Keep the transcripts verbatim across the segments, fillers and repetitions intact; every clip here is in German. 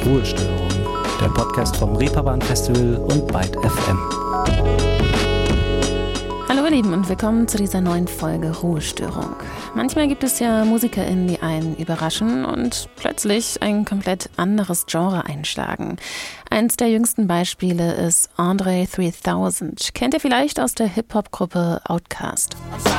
Ruhestörung, der Podcast vom Reeperbahn Festival und Byte F M. Hallo ihr Lieben und willkommen zu dieser neuen Folge Ruhestörung. Manchmal gibt es ja MusikerInnen, die einen überraschen und plötzlich ein komplett anderes Genre einschlagen. Eins der jüngsten Beispiele ist Andre dreitausend. Kennt ihr vielleicht aus der Hip-Hop-Gruppe Outkast.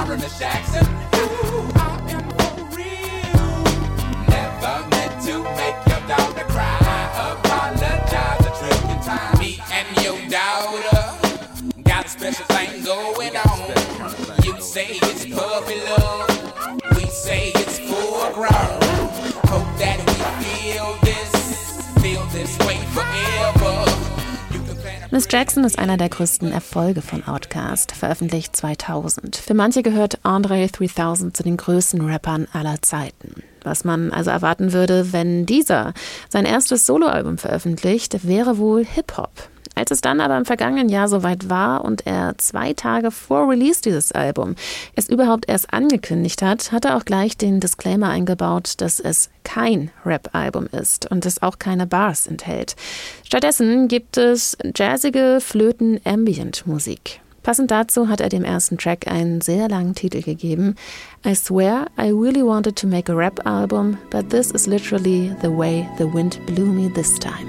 Special thing going on. You say it's puppy love, we say it's full grown. Hope that we feel this, feel this way forever. Miss Jackson ist einer der größten Erfolge von Outkast, veröffentlicht zweitausend. Für manche gehört Andre dreitausend zu den größten Rappern aller Zeiten. Was man also erwarten würde, wenn dieser sein erstes Soloalbum veröffentlicht, wäre wohl Hip-Hop. Als es dann aber im vergangenen Jahr soweit war und er zwei Tage vor Release dieses Album es überhaupt erst angekündigt hat, hat er auch gleich den Disclaimer eingebaut, dass es kein Rap-Album ist und es auch keine Bars enthält. Stattdessen gibt es jazzige Flöten-Ambient-Musik. Passend dazu hat er dem ersten Track einen sehr langen Titel gegeben. I swear I really wanted to make a rap album, but this is literally the way the wind blew me this time.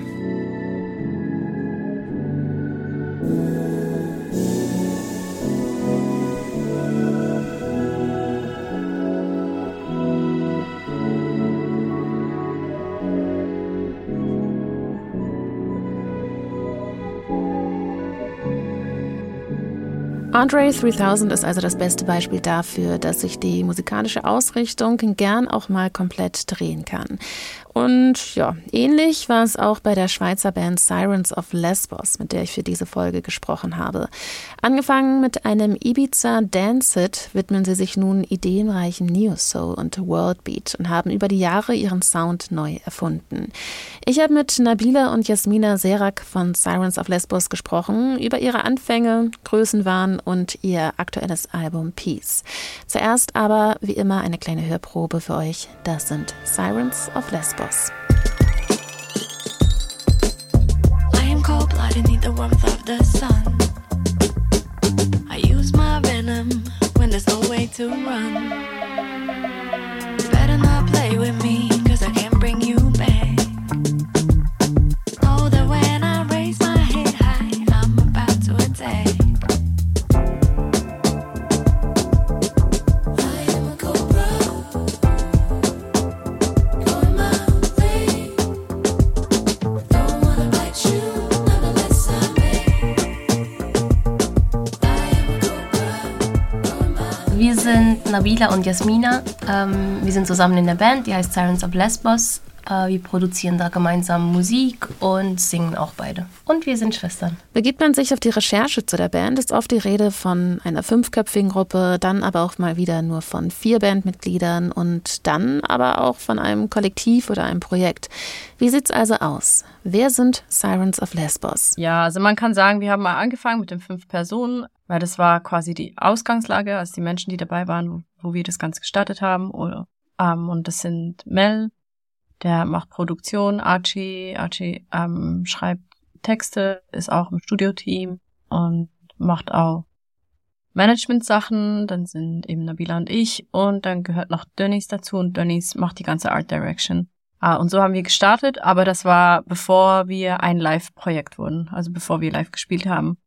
Andre dreitausend ist also das beste Beispiel dafür, dass sich die musikalische Ausrichtung gern auch mal komplett drehen kann. Und ja, ähnlich war es auch bei der Schweizer Band Sirens of Lesbos, mit der ich für diese Folge gesprochen habe. Angefangen mit einem Ibiza-Dance-Hit widmen sie sich nun ideenreichen Neo-Soul und Worldbeat und haben über die Jahre ihren Sound neu erfunden. Ich habe mit Nabila und Jasmina Serak von Sirens of Lesbos gesprochen über ihre Anfänge, Größenwahn und ihr aktuelles Album Peace. Zuerst aber wie immer eine kleine Hörprobe für euch. Das sind Sirens of Lesbos. I am cold-blooded, need the warmth of the sun. I use my venom when there's no way to run. You better not play with me, cause I can't bring you back. Know that when I raise my head high, I'm about to attack. Wir sind Nabila und Jasmina. Ähm, wir sind zusammen in der Band, die heißt Sirens of Lesbos. Äh, wir produzieren da gemeinsam Musik und singen auch beide. Und wir sind Schwestern. Begibt man sich auf die Recherche zu der Band, ist oft die Rede von einer fünfköpfigen Gruppe, dann aber auch mal wieder nur von vier Bandmitgliedern und dann aber auch von einem Kollektiv oder einem Projekt. Wie sieht's also aus? Wer sind Sirens of Lesbos? Ja, also man kann sagen, wir haben mal angefangen mit den fünf Personen, weil das war quasi die Ausgangslage, also die Menschen, die dabei waren, wo, wo wir das Ganze gestartet haben. Oder, ähm, und das sind Mel, der macht Produktion, Archie, Archie ähm, schreibt Texte, ist auch im Studioteam und macht auch Management-Sachen. Dann sind eben Nabila und ich und dann gehört noch Dennis dazu und Dennis macht die ganze Art Direction. Ah, und so haben wir gestartet, aber das war bevor wir ein Live-Projekt wurden, also bevor wir live gespielt haben.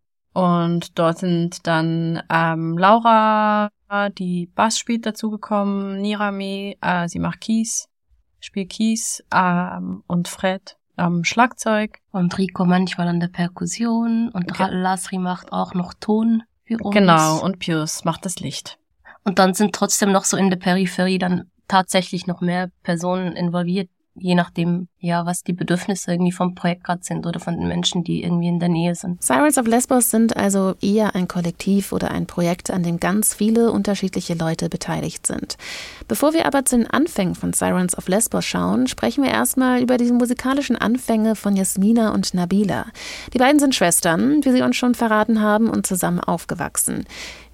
Und dort sind dann ähm, Laura, die Bass spielt, dazugekommen, Nirami, äh, sie macht Keys, spielt Keys ähm, und Fred am Schlagzeug. Und Rico manchmal an der Perkussion und okay. Lasri macht auch noch Ton für uns. Genau, und Pius macht das Licht. Und dann sind trotzdem noch so in der Peripherie dann tatsächlich noch mehr Personen involviert, je nachdem, ja, was die Bedürfnisse irgendwie vom Projekt gerade sind oder von den Menschen, die irgendwie in der Nähe sind. Sirens of Lesbos sind also eher ein Kollektiv oder ein Projekt, an dem ganz viele unterschiedliche Leute beteiligt sind. Bevor wir aber zu den Anfängen von Sirens of Lesbos schauen, sprechen wir erstmal über die musikalischen Anfänge von Jasmina und Nabila. Die beiden sind Schwestern, wie sie uns schon verraten haben, und zusammen aufgewachsen.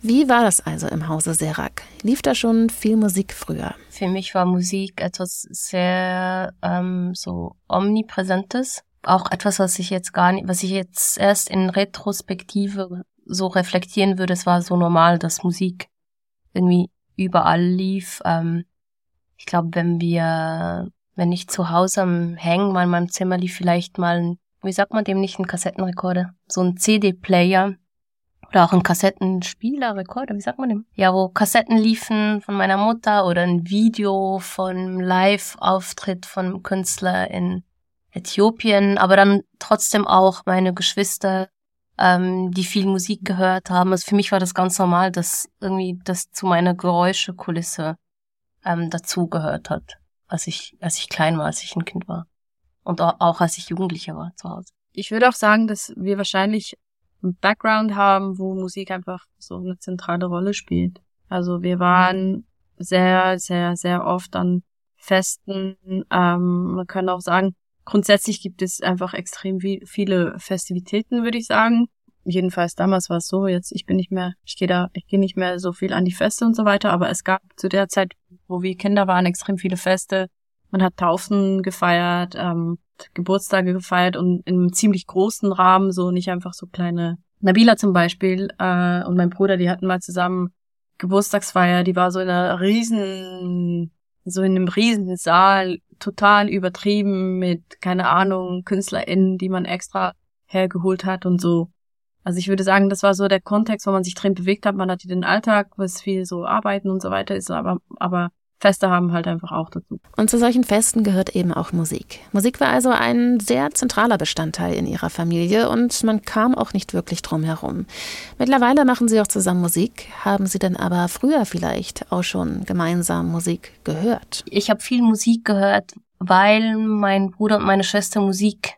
Wie war das also im Hause Serac? Lief da schon viel Musik früher? Für mich war Musik etwas sehr ähm, so omnipräsentes. Auch etwas, was ich jetzt gar nicht, was ich jetzt erst in Retrospektive so reflektieren würde. Es war so normal, dass Musik irgendwie überall lief. Ähm, ich glaube, wenn wir, wenn ich zu Hause am Hängen war in meinem Zimmer, lief vielleicht mal, ein, wie sagt man dem nicht, ein Kassettenrekorder, so ein C D-Player oder auch ein Kassettenspieler, Rekorder, wie sagt man dem? Ja, wo Kassetten liefen von meiner Mutter oder ein Video von einem Live-Auftritt von einem Künstler in Äthiopien, aber dann trotzdem auch meine Geschwister, ähm, die viel Musik gehört haben. Also für mich war das ganz normal, dass irgendwie das zu meiner Geräuschekulisse ähm, dazugehört hat, als ich als ich klein war, als ich ein Kind war und auch, auch als ich Jugendlicher war zu Hause. Ich würde auch sagen, dass wir wahrscheinlich einen Background haben, wo Musik einfach so eine zentrale Rolle spielt. Also wir waren sehr, sehr, sehr oft an Festen. Ähm, man kann auch sagen, grundsätzlich gibt es einfach extrem viele Festivitäten, würde ich sagen. Jedenfalls damals war es so, jetzt ich bin nicht mehr, ich gehe da, ich gehe nicht mehr so viel an die Feste und so weiter, aber es gab zu der Zeit, wo wir Kinder waren, extrem viele Feste. Man hat Taufen gefeiert, ähm, Geburtstage gefeiert und in einem ziemlich großen Rahmen, so nicht einfach so kleine. Nabila zum Beispiel äh, und mein Bruder, die hatten mal zusammen Geburtstagsfeier, die war so in einer riesen, so in einem riesen Saal, total übertrieben mit, keine Ahnung, KünstlerInnen, die man extra hergeholt hat und so. Also ich würde sagen, das war so der Kontext, wo man sich drin bewegt hat. Man hatte den Alltag, was viel so Arbeiten und so weiter ist, aber, aber Feste haben halt einfach auch dazu. Und zu solchen Festen gehört eben auch Musik. Musik war also ein sehr zentraler Bestandteil in ihrer Familie und man kam auch nicht wirklich drum herum. Mittlerweile machen sie auch zusammen Musik. Haben sie denn aber früher vielleicht auch schon gemeinsam Musik gehört? Ich habe viel Musik gehört, weil mein Bruder und meine Schwester Musik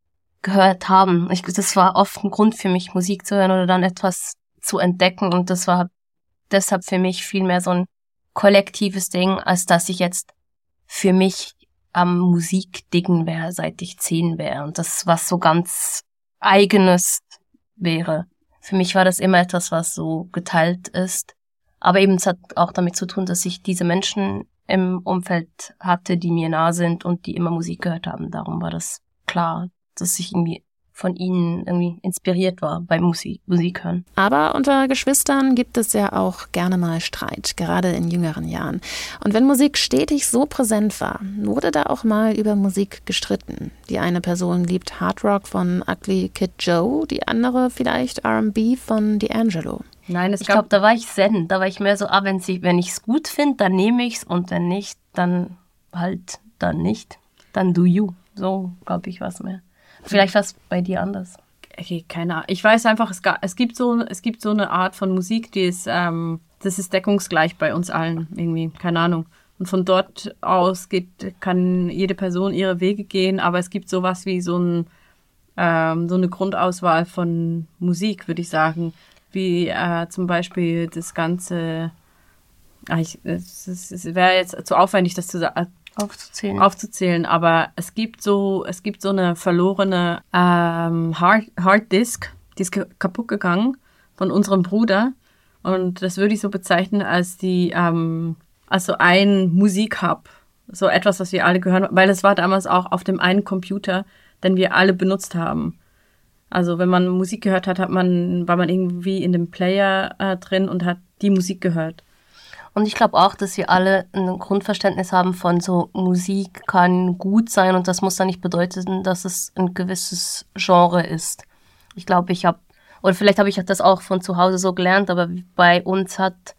gehört haben. Ich, das war oft ein Grund für mich, Musik zu hören oder dann etwas zu entdecken und das war deshalb für mich viel mehr so ein kollektives Ding, als dass ich jetzt für mich am Musikdingen wäre, seit ich zehn wäre und das was so ganz Eigenes wäre. Für mich war das immer etwas, was so geteilt ist, aber eben es hat auch damit zu tun, dass ich diese Menschen im Umfeld hatte, die mir nah sind und die immer Musik gehört haben. Darum war das klar, dass ich irgendwie von ihnen irgendwie inspiriert war beim Musik, Musik hören. Aber unter Geschwistern gibt es ja auch gerne mal Streit, gerade in jüngeren Jahren. Und wenn Musik stetig so präsent war, wurde da auch mal über Musik gestritten. Die eine Person liebt Hard Rock von Ugly Kid Joe, die andere vielleicht R and B von D'Angelo. Nein, es ich gab... glaube, da war ich zen. Da war ich mehr so, ah, wenn ich wenn ich's gut finde, dann nehme ich's und wenn nicht, dann halt dann nicht. Dann do you. So, glaube ich, was mehr. Vielleicht war es bei dir anders. Okay, keine Ahnung. Ich weiß einfach, es, es gibt so es gibt so eine Art von Musik, die ist, ähm, das ist deckungsgleich bei uns allen irgendwie, keine Ahnung. Und von dort aus geht, kann jede Person ihre Wege gehen, aber es gibt sowas wie so, ein, ähm, so eine Grundauswahl von Musik, würde ich sagen. Wie äh, zum Beispiel das ganze, ach, ich, es, es wäre jetzt zu aufwendig, das zu sagen, Aufzuzählen. aufzuzählen, aber es gibt so, es gibt so eine verlorene ähm, Hard, Hard Disk, die ist kaputt gegangen von unserem Bruder und das würde ich so bezeichnen als die, ähm, also ein Musikhub, so etwas, was wir alle gehört haben, weil es war damals auch auf dem einen Computer, den wir alle benutzt haben. Also wenn man Musik gehört hat, hat man, war man irgendwie in dem Player äh, drin und hat die Musik gehört. Und ich glaube auch, dass wir alle ein Grundverständnis haben von so, Musik kann gut sein und das muss dann nicht bedeuten, dass es ein gewisses Genre ist. Ich glaube, ich habe, oder vielleicht habe ich das auch von zu Hause so gelernt, aber bei uns hat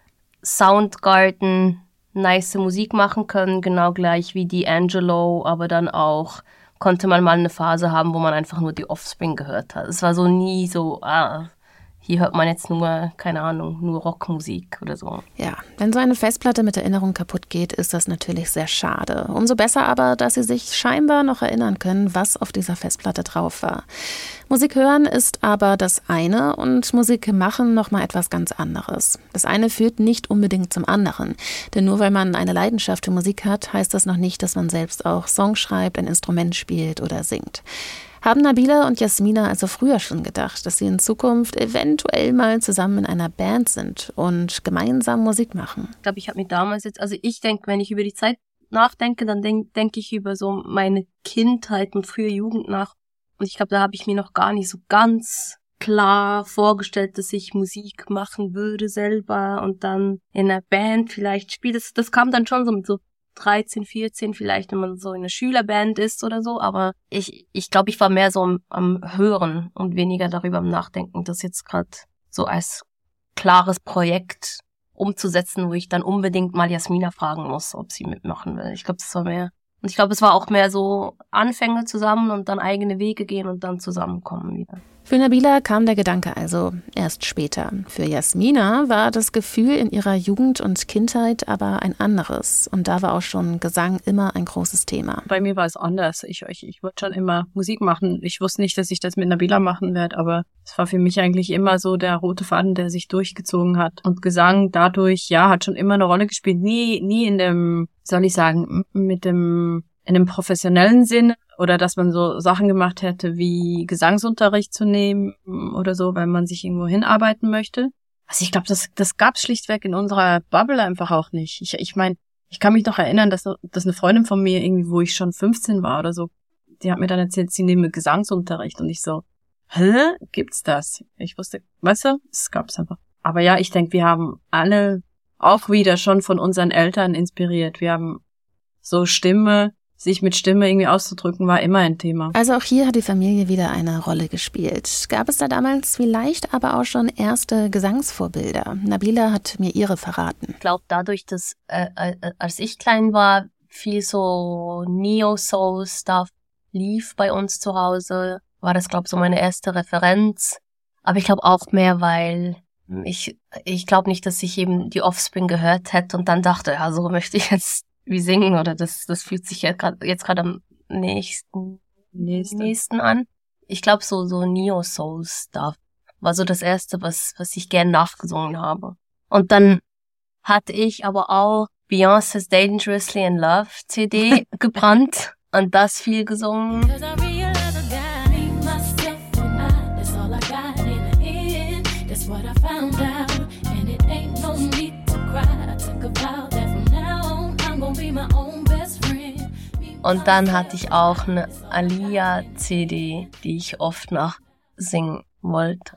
Soundgarden nice Musik machen können, genau gleich wie D'Angelo, aber dann auch konnte man mal eine Phase haben, wo man einfach nur die Offspring gehört hat. Es war so nie so, ah, hier hört man jetzt nur, keine Ahnung, nur Rockmusik oder so. Ja, wenn so eine Festplatte mit Erinnerung kaputt geht, ist das natürlich sehr schade. Umso besser aber, dass Sie sich scheinbar noch erinnern können, was auf dieser Festplatte drauf war. Musik hören ist aber das eine und Musik machen nochmal etwas ganz anderes. Das eine führt nicht unbedingt zum anderen. Denn nur weil man eine Leidenschaft für Musik hat, heißt das noch nicht, dass man selbst auch Songs schreibt, ein Instrument spielt oder singt. Haben Nabila und Yasmina also früher schon gedacht, dass sie in Zukunft eventuell mal zusammen in einer Band sind und gemeinsam Musik machen? Ich glaube, ich habe mir damals jetzt, also ich denke, wenn ich über die Zeit nachdenke, dann denke denk ich über so meine Kindheit und frühe Jugend nach. Und ich glaube, da habe ich mir noch gar nicht so ganz klar vorgestellt, dass ich Musik machen würde selber und dann in einer Band vielleicht spiele. Das, das kam dann schon so mit so dreizehn, vierzehn vielleicht, wenn man so in einer Schülerband ist oder so. Aber ich ich glaube, ich war mehr so am, am Hören und weniger darüber am Nachdenken, das jetzt gerade so als klares Projekt umzusetzen, wo ich dann unbedingt mal Yasmina fragen muss, ob sie mitmachen will. Ich glaube, das war mehr. Und ich glaube, es war auch mehr so Anfänge zusammen und dann eigene Wege gehen und dann zusammenkommen wieder. Für Nabila kam der Gedanke also erst später. Für Yasmina war das Gefühl in ihrer Jugend und Kindheit aber ein anderes. Und da war auch schon Gesang immer ein großes Thema. Bei mir war es anders. Ich, ich, ich wollte schon immer Musik machen. Ich wusste nicht, dass ich das mit Nabila machen werde, aber es war für mich eigentlich immer so der rote Faden, der sich durchgezogen hat. Und Gesang dadurch, ja, hat schon immer eine Rolle gespielt. Nie, nie in dem, soll ich sagen, mit dem, in dem professionellen Sinne. Oder dass man so Sachen gemacht hätte, wie Gesangsunterricht zu nehmen oder so, weil man sich irgendwo hinarbeiten möchte. Also ich glaube, das das gab's schlichtweg in unserer Bubble einfach auch nicht. Ich ich meine, ich kann mich noch erinnern, dass dass eine Freundin von mir irgendwie, wo ich schon fünfzehn war oder so, die hat mir dann erzählt, sie nehme Gesangsunterricht und ich so, hä, gibt's das? Ich wusste, weißt du, es gab's einfach. Aber ja, ich denke, wir haben alle auch wieder schon von unseren Eltern inspiriert. Wir haben so Stimme, sich mit Stimme irgendwie auszudrücken, war immer ein Thema. Also auch hier hat die Familie wieder eine Rolle gespielt. Gab es da damals vielleicht aber auch schon erste Gesangsvorbilder? Nabila hat mir ihre verraten. Ich glaube, dadurch, dass äh, äh, als ich klein war, viel so Neo-Soul-Stuff lief bei uns zu Hause, war das, glaube ich, so meine erste Referenz. Aber ich glaube auch mehr, weil ich ich glaube nicht, dass ich eben die Offspring gehört hätte und dann dachte, ja, so möchte ich jetzt wie singen oder das das fühlt sich jetzt gerade jetzt gerade am nächsten Nächste. nächsten an. Ich glaube so so Neo Soul Stuff war so das erste, was was ich gern nachgesungen habe. Und dann hatte ich aber auch Beyoncé's Dangerously in Love C D gebrannt und das viel gesungen. Und dann hatte ich auch eine Alia C D, die ich oft nach singen wollte.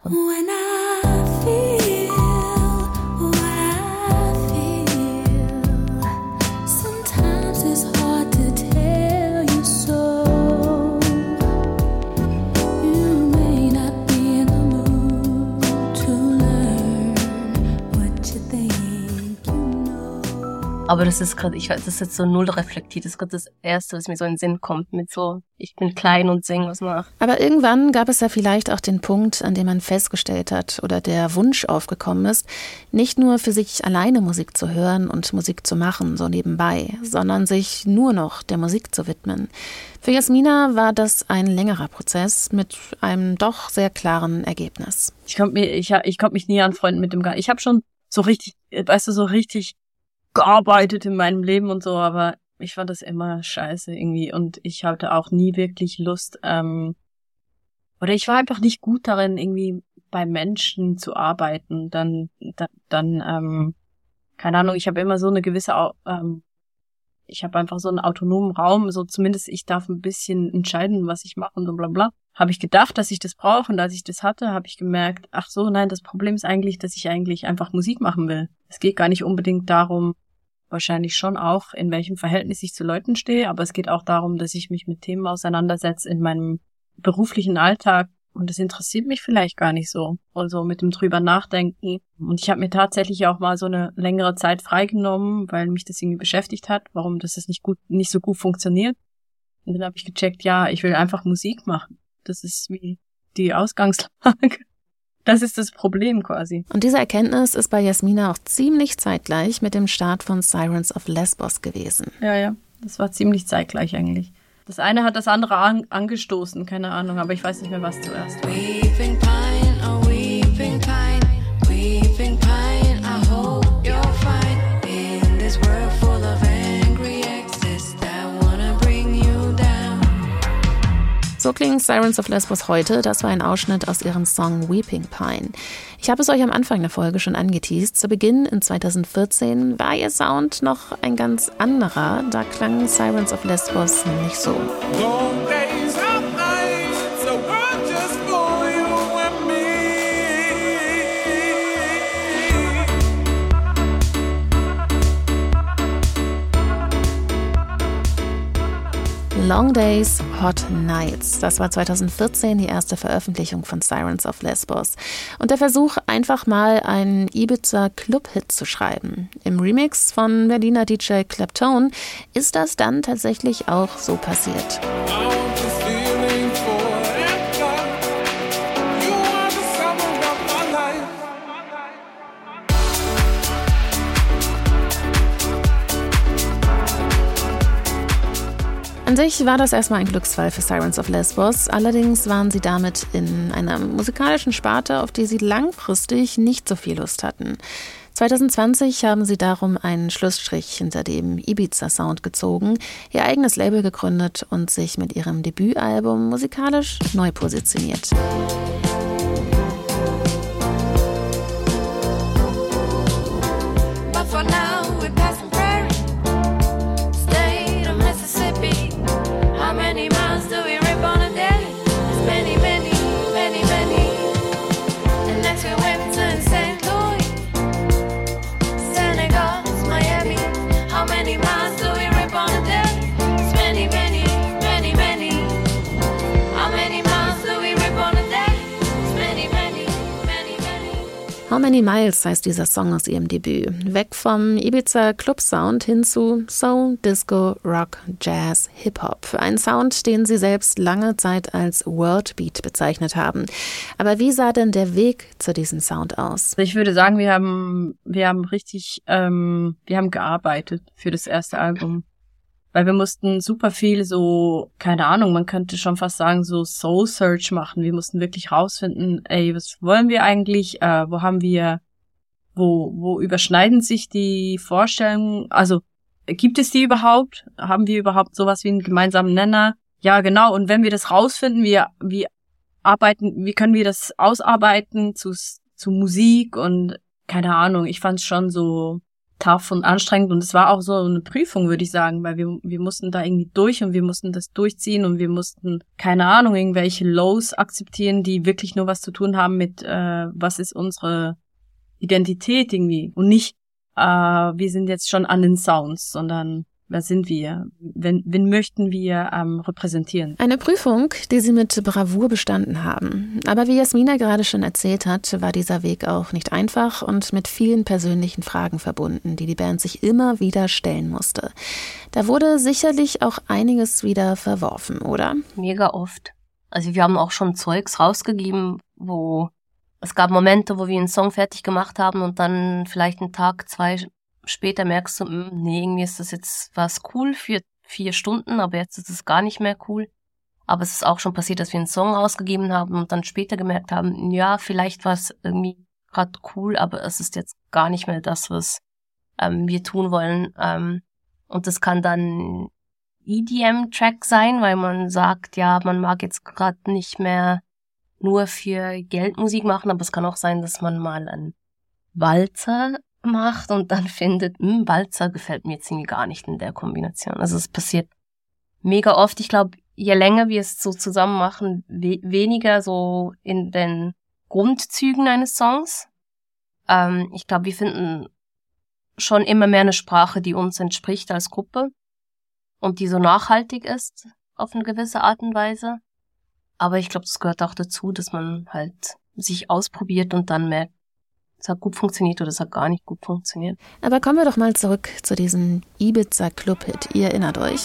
Aber das ist gerade, ich weiß, das ist jetzt so null reflektiert. Das ist gerade das Erste, was mir so in den Sinn kommt, mit so, ich bin klein und singe was nach. Aber irgendwann gab es ja vielleicht auch den Punkt, an dem man festgestellt hat oder der Wunsch aufgekommen ist, nicht nur für sich alleine Musik zu hören und Musik zu machen, so nebenbei, sondern sich nur noch der Musik zu widmen. Für Yasmina war das ein längerer Prozess mit einem doch sehr klaren Ergebnis. Ich konnte mich, ich, ich konnte mich nie anfreunden mit dem Gar. Ich habe schon so richtig, weißt du, so richtig gearbeitet in meinem Leben und so, aber ich fand das immer scheiße irgendwie und ich hatte auch nie wirklich Lust, ähm, oder ich war einfach nicht gut darin, irgendwie bei Menschen zu arbeiten. Dann, dann, dann ähm, keine Ahnung, ich habe immer so eine gewisse, ähm, ich habe einfach so einen autonomen Raum, so zumindest ich darf ein bisschen entscheiden, was ich mache und so bla bla. Habe ich gedacht, dass ich das brauche und als ich das hatte, habe ich gemerkt, ach so, nein, das Problem ist eigentlich, dass ich eigentlich einfach Musik machen will. Es geht gar nicht unbedingt darum, wahrscheinlich schon auch, in welchem Verhältnis ich zu Leuten stehe, aber es geht auch darum, dass ich mich mit Themen auseinandersetze in meinem beruflichen Alltag und das interessiert mich vielleicht gar nicht so. Also mit dem drüber nachdenken. Und ich habe mir tatsächlich auch mal so eine längere Zeit freigenommen, weil mich das irgendwie beschäftigt hat, warum das jetzt nicht gut, nicht so gut funktioniert. Und dann habe ich gecheckt, ja, ich will einfach Musik machen. Das ist wie die Ausgangslage. Das ist das Problem quasi. Und diese Erkenntnis ist bei Yasmina auch ziemlich zeitgleich mit dem Start von Sirens of Lesbos gewesen. Ja, ja, das war ziemlich zeitgleich eigentlich. Das eine hat das andere an, angestoßen, keine Ahnung, aber ich weiß nicht mehr, was zuerst war. Weeping pine, oh weeping pine, weeping pine, I hope you're fine. In this world full of angry exes that wanna bring you down. So klingen Sirens of Lesbos heute. Das war ein Ausschnitt aus ihrem Song Weeping Pine. Ich habe es euch am Anfang der Folge schon angeteast. Zu Beginn in zweitausendvierzehn war ihr Sound noch ein ganz anderer. Da klangen Sirens of Lesbos nämlich so. Long Days, Hot Nights. Das war zweitausendvierzehn die erste Veröffentlichung von Sirens of Lesbos. Und der Versuch, einfach mal einen Ibiza-Club-Hit zu schreiben. Im Remix von Berliner D J Clapton ist das dann tatsächlich auch so passiert. An sich war das erstmal ein Glücksfall für Sirens of Lesbos, allerdings waren sie damit in einer musikalischen Sparte, auf die sie langfristig nicht so viel Lust hatten. zwanzig zwanzig haben sie darum einen Schlussstrich hinter dem Ibiza-Sound gezogen, ihr eigenes Label gegründet und sich mit ihrem Debütalbum musikalisch neu positioniert. How Many Miles heißt dieser Song aus ihrem Debüt. Weg vom Ibiza-Club-Sound hin zu Soul, Disco, Rock, Jazz, Hip-Hop. Ein Sound, den sie selbst lange Zeit als Worldbeat bezeichnet haben. Aber wie sah denn der Weg zu diesem Sound aus? Ich würde sagen, wir haben, wir haben richtig, ähm, wir haben gearbeitet für das erste Album. Weil wir mussten super viel so, keine Ahnung, man könnte schon fast sagen, so Soul Search machen. Wir mussten wirklich rausfinden, ey, was wollen wir eigentlich? Äh, wo haben wir, wo, wo überschneiden sich die Vorstellungen? Also, gibt es die überhaupt? Haben wir überhaupt sowas wie einen gemeinsamen Nenner? Ja, genau. Und wenn wir das rausfinden, wie, wie arbeiten, wie können wir das ausarbeiten zu, zu Musik und keine Ahnung. Ich fand es schon so tough und anstrengend und es war auch so eine Prüfung, würde ich sagen, weil wir wir mussten da irgendwie durch und wir mussten das durchziehen und wir mussten, keine Ahnung, irgendwelche Lows akzeptieren, die wirklich nur was zu tun haben mit, äh, was ist unsere Identität irgendwie und nicht, äh, wir sind jetzt schon an den Sounds, sondern wer sind wir? Wen, wen möchten wir ähm, repräsentieren? Eine Prüfung, die sie mit Bravour bestanden haben. Aber wie Jasmina gerade schon erzählt hat, war dieser Weg auch nicht einfach und mit vielen persönlichen Fragen verbunden, die die Band sich immer wieder stellen musste. Da wurde sicherlich auch einiges wieder verworfen, oder? Mega oft. Also wir haben auch schon Zeugs rausgegeben, wo es gab Momente, wo wir einen Song fertig gemacht haben und dann vielleicht einen Tag, zwei später merkst du, nee, irgendwie ist das jetzt was cool für vier Stunden, aber jetzt ist es gar nicht mehr cool. Aber es ist auch schon passiert, dass wir einen Song rausgegeben haben und dann später gemerkt haben, ja, vielleicht war es irgendwie gerade cool, aber es ist jetzt gar nicht mehr das, was ähm, wir tun wollen. Ähm, und das kann dann E D M-Track sein, weil man sagt, ja, man mag jetzt gerade nicht mehr nur für Geld Musik machen, aber es kann auch sein, dass man mal einen Walzer macht und dann findet, hm, Walzer gefällt mir jetzt irgendwie gar nicht in der Kombination. Also es passiert mega oft. Ich glaube, je länger wir es so zusammen machen, we- weniger so in den Grundzügen eines Songs. Ähm, ich glaube, wir finden schon immer mehr eine Sprache, die uns entspricht als Gruppe und die so nachhaltig ist auf eine gewisse Art und Weise. Aber ich glaube, das gehört auch dazu, dass man halt sich ausprobiert und dann merkt, es hat gut funktioniert oder es hat gar nicht gut funktioniert. Aber kommen wir doch mal zurück zu diesem Ibiza-Club-Hit. Ihr erinnert euch.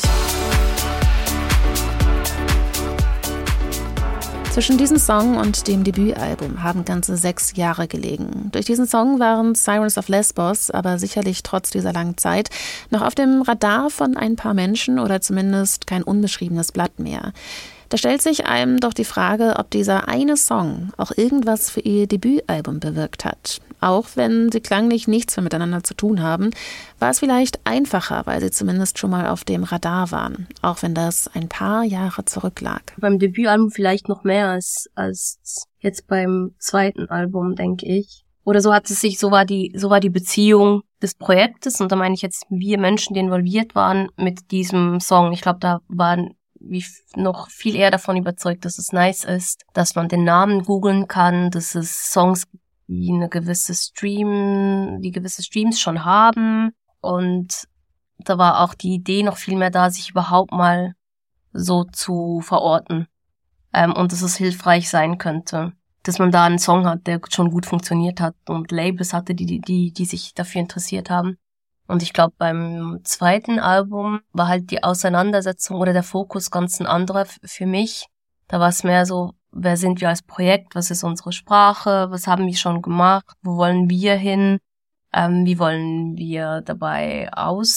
Zwischen diesem Song und dem Debütalbum haben ganze sechs Jahre gelegen. Durch diesen Song waren Sirens of Lesbos aber sicherlich trotz dieser langen Zeit noch auf dem Radar von ein paar Menschen oder zumindest kein unbeschriebenes Blatt mehr. Da stellt sich einem doch die Frage, ob dieser eine Song auch irgendwas für ihr Debütalbum bewirkt hat. Auch wenn sie klanglich nichts mehr miteinander zu tun haben, war es vielleicht einfacher, weil sie zumindest schon mal auf dem Radar waren, auch wenn das ein paar Jahre zurücklag. Beim Debütalbum vielleicht noch mehr als, als jetzt beim zweiten Album, denke ich. Oder so hat es sich, so war die, so war die Beziehung des Projektes, und da meine ich jetzt wir Menschen, die involviert waren mit diesem Song. Ich glaube, da waren wir noch viel eher davon überzeugt, dass es nice ist, dass man den Namen googeln kann, dass es Songs gibt, die eine gewisse Stream, die gewisse Streams schon haben, und da war auch die Idee noch viel mehr da, sich überhaupt mal so zu verorten, ähm, und dass es hilfreich sein könnte, dass man da einen Song hat, der schon gut funktioniert hat und Labels hatte, die die die sich dafür interessiert haben. Und ich glaube, beim zweiten Album war halt die Auseinandersetzung oder der Fokus ganz ein anderer für mich. Da war es mehr so, wer sind wir als Projekt, was ist unsere Sprache, was haben wir schon gemacht, wo wollen wir hin, ähm, wie wollen wir dabei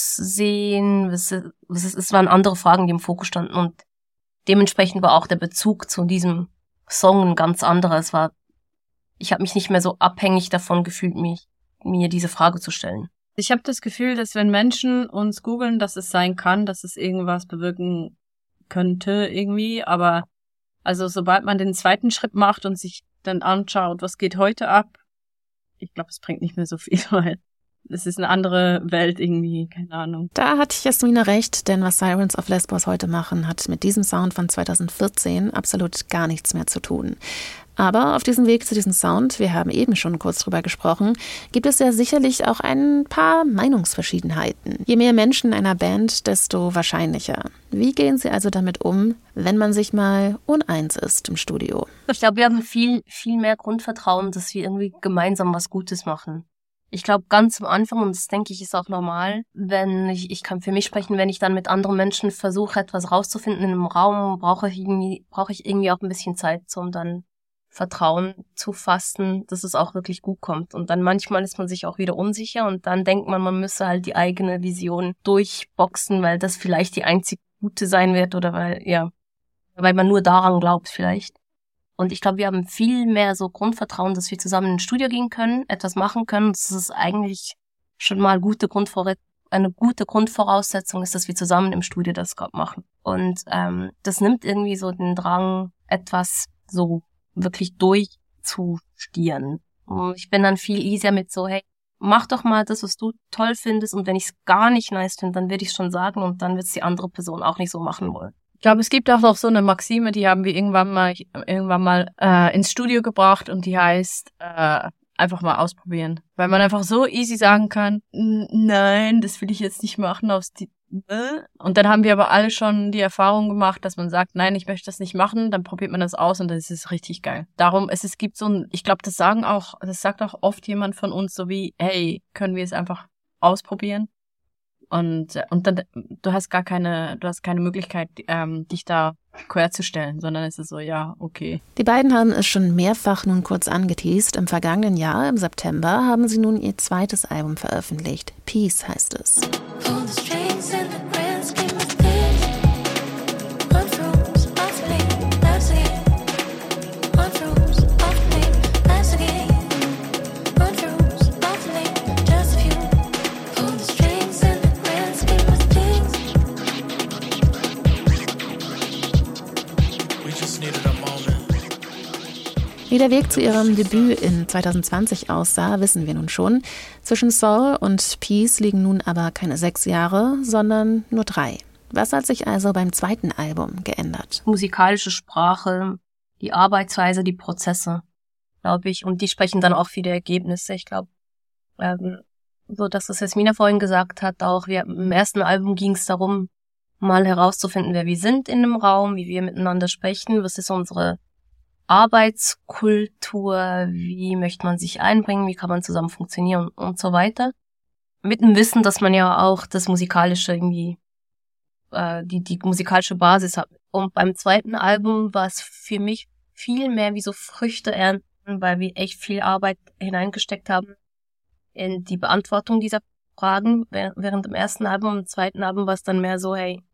aussehen, was ist, was ist, es waren andere Fragen, die im Fokus standen, und dementsprechend war auch der Bezug zu diesem Song ein ganz anderer. Es war, ich habe mich nicht mehr so abhängig davon gefühlt, mich, mir diese Frage zu stellen. Ich habe das Gefühl, dass wenn Menschen uns googeln, dass es sein kann, dass es irgendwas bewirken könnte irgendwie, aber also sobald man den zweiten Schritt macht und sich dann anschaut, was geht heute ab, ich glaube, es bringt nicht mehr so viel, weil es ist eine andere Welt irgendwie, keine Ahnung. Da hat Jasmina recht, denn was Sirens of Lesbos heute machen, hat mit diesem Sound von zweitausendvierzehn absolut gar nichts mehr zu tun. Aber auf diesem Weg zu diesem Sound, wir haben eben schon kurz drüber gesprochen, gibt es ja sicherlich auch ein paar Meinungsverschiedenheiten. Je mehr Menschen in einer Band, desto wahrscheinlicher. Wie gehen Sie also damit um, wenn man sich mal uneins ist im Studio? Ich glaube, wir haben viel, viel mehr Grundvertrauen, dass wir irgendwie gemeinsam was Gutes machen. Ich glaube, ganz am Anfang, und das denke ich ist auch normal, wenn ich, ich kann für mich sprechen, wenn ich dann mit anderen Menschen versuche, etwas rauszufinden in einem Raum, brauche ich irgendwie, brauche ich irgendwie auch ein bisschen Zeit, um dann Vertrauen zu fassen, dass es auch wirklich gut kommt. Und dann manchmal ist man sich auch wieder unsicher, und dann denkt man, man müsse halt die eigene Vision durchboxen, weil das vielleicht die einzige gute sein wird, oder weil, ja, weil man nur daran glaubt vielleicht. Und ich glaube, wir haben viel mehr so Grundvertrauen, dass wir zusammen ins Studio gehen können, etwas machen können. Das ist eigentlich schon mal gute Grundvor- eine gute Grundvoraussetzung ist, dass wir zusammen im Studio das gerade machen. Und ähm, das nimmt irgendwie so den Drang, etwas so wirklich durchzustieren. Und ich bin dann viel easier mit so, hey, mach doch mal das, was du toll findest, und wenn ich es gar nicht nice finde, dann werde ich es schon sagen, und dann wird es die andere Person auch nicht so machen wollen. Ich glaube, es gibt auch noch so eine Maxime, die haben wir irgendwann mal irgendwann mal äh, ins Studio gebracht, und die heißt äh, einfach mal ausprobieren. Weil man einfach so easy sagen kann, nein, das will ich jetzt nicht machen, aus die und dann haben wir aber alle schon die Erfahrung gemacht, dass man sagt, nein, ich möchte das nicht machen, dann probiert man das aus, und dann ist es richtig geil. Darum, es, es gibt so ein, ich glaube, das sagen auch, das sagt auch oft jemand von uns so wie, hey, können wir es einfach ausprobieren? Und und dann, du hast gar keine, du hast keine Möglichkeit, ähm, dich da querzustellen, sondern es ist so, ja, okay. Die beiden haben es schon mehrfach nun kurz angeteast. Im vergangenen Jahr, im September, haben sie nun ihr zweites Album veröffentlicht. Peace heißt es. Wie der Weg zu ihrem Debüt in zweitausendzwanzig aussah, wissen wir nun schon. Zwischen Soul und Peace liegen nun aber keine sechs Jahre, sondern nur drei. Was hat sich also beim zweiten Album geändert? Musikalische Sprache, die Arbeitsweise, die Prozesse, glaube ich. Und die sprechen dann auch für die Ergebnisse. Ich glaube, ähm, so dass das Jasmina vorhin gesagt hat, auch wir, im ersten Album ging es darum, mal herauszufinden, wer wir sind in einem Raum, wie wir miteinander sprechen, was ist unsere Arbeitskultur, wie möchte man sich einbringen, wie kann man zusammen funktionieren und, und so weiter. Mit dem Wissen, dass man ja auch das musikalische irgendwie, äh, die die musikalische Basis hat. Und beim zweiten Album war es für mich viel mehr wie so Früchte ernten, weil wir echt viel Arbeit hineingesteckt haben in die Beantwortung dieser Fragen. Während im ersten Album und im zweiten Album war es dann mehr so, hey,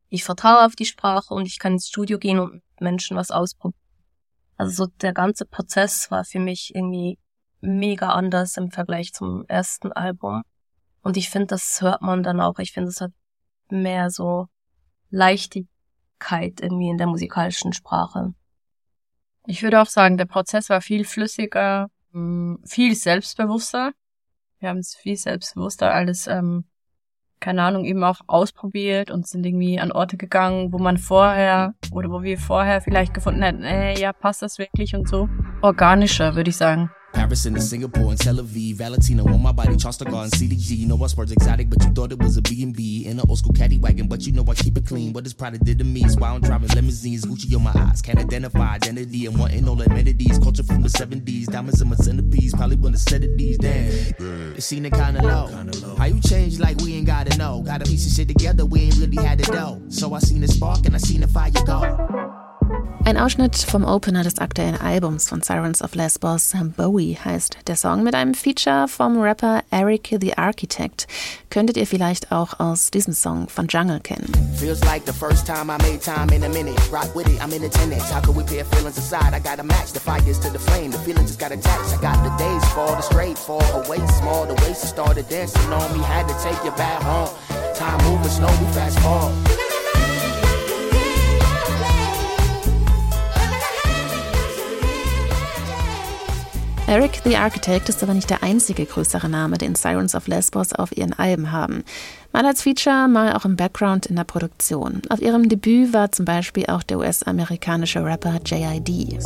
ich vertraue auf die Sprache und ich kann ins Studio gehen und mit Menschen was ausprobieren. Also so der ganze Prozess war für mich irgendwie mega anders im Vergleich zum ersten Album. Und ich finde, das hört man dann auch. Ich finde, es hat mehr so Leichtigkeit irgendwie in der musikalischen Sprache. Ich würde auch sagen, der Prozess war viel flüssiger, viel selbstbewusster. Wir haben es viel selbstbewusster alles, ähm, keine Ahnung, eben auch ausprobiert und sind irgendwie an Orte gegangen, wo man vorher oder wo wir vorher vielleicht gefunden hätten, äh, ja, passt das wirklich und so. Organischer, würde ich sagen. Paris and Singapore and Tel Aviv, Valentino on my body, Charles the Garden, C D G. You know I spurts exotic, but you thought it was a B and B in an old school caddy wagon, but you know I keep it clean. What this product did to me is why I'm driving limousines, Gucci on my eyes, can't identify identity and wanting all amenities. Culture from the seventies, diamonds in my centipedes, probably wanna set it these. Damn, it seemed kinda low. How you change like we ain't gotta know? Gotta piece of shit together, we ain't really had it though. So I seen the spark and I seen the fire go. Ein Ausschnitt vom Opener des aktuellen Albums von Sirens of Lesbos, Bowie heißt der Song, mit einem Feature vom Rapper Eric the Architect. Könntet ihr vielleicht auch aus diesem Song von Jungle kennen. Feels like the first time I made time in a minute. Rock with it, I'm in attendance. How could we pair feelings aside? I gotta match the fires to the flame. The feeling just got attached. I got the days fall, the straight fall, her waist small. The waist started dancing on me. Had to take you back home. Time moving slow, we fast forward. Eric the Architect ist aber nicht der einzige größere Name, den Sirens of Lesbos auf ihren Alben haben. Mal als Feature, mal auch im Background in der Produktion. Auf ihrem Debüt war zum Beispiel auch der U S-amerikanische Rapper J I D.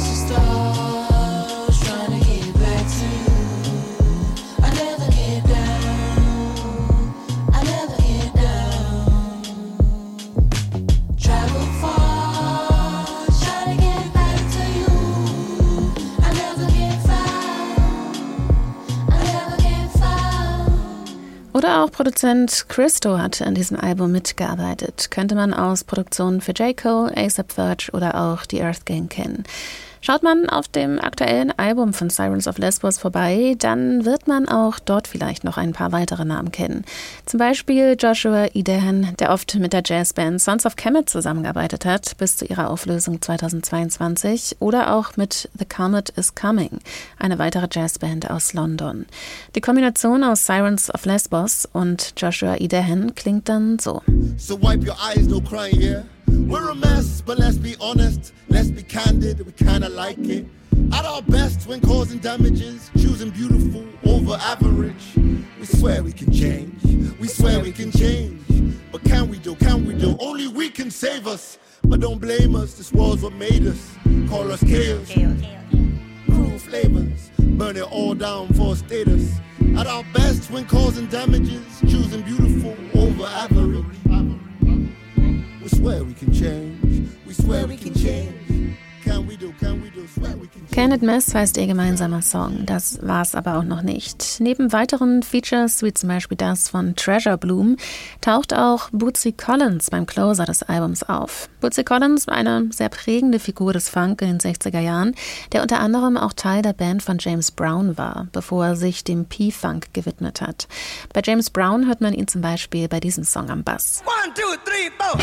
Oder auch Produzent Christo hat an diesem Album mitgearbeitet. Könnte man aus Produktionen für J. Cole, A$AP Ferg oder auch The Earth Gang kennen. Schaut man auf dem aktuellen Album von Sirens of Lesbos vorbei, dann wird man auch dort vielleicht noch ein paar weitere Namen kennen. Zum Beispiel Joshua Idehan, der oft mit der Jazzband Sons of Kemet zusammengearbeitet hat, bis zu ihrer Auflösung zweitausendzweiundzwanzig. Oder auch mit The Comet is Coming, eine weitere Jazzband aus London. Die Kombination aus Sirens of Lesbos und Joshua Idehan klingt dann so. So wipe your eyes, no crying here. We're a mess, but let's be honest, let's be candid, we kinda like it. At our best when causing damages, choosing beautiful over average. We swear we can change, we swear we can change. But can we do, can we do, only we can save us. But don't blame us, this world's what made us. Call us chaos, cruel flavors, burn it all down for status. At our best when causing damages, choosing beautiful over average. We swear we can change, we swear we can change. Can we do, can we do, swear we can change. Can't Mess heißt ihr gemeinsamer Song, das war's aber auch noch nicht. Neben weiteren Features, wie zum Beispiel das von Treasure Bloom, taucht auch Bootsy Collins beim Closer des Albums auf. Bootsy Collins war eine sehr prägende Figur des Funk in den sechziger Jahren, der unter anderem auch Teil der Band von James Brown war, bevor er sich dem P-Funk gewidmet hat. Bei James Brown hört man ihn zum Beispiel bei diesem Song am Bass. One, two, three, four.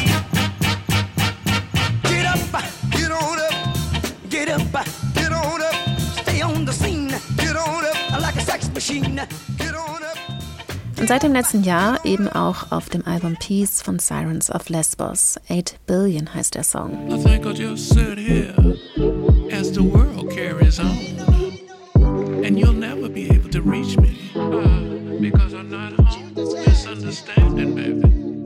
Get up, get on up, get up, get on up, stay on the scene, get on up, like a sex machine, get on up. Und seit dem letzten Jahr eben auch auf dem Album Peace von Sirens of Lesbos. eight billion heißt der Song. I think I'll just sit here as the world carries on. And you'll never be able to reach me uh, because I'm not home. Misunderstanding, baby.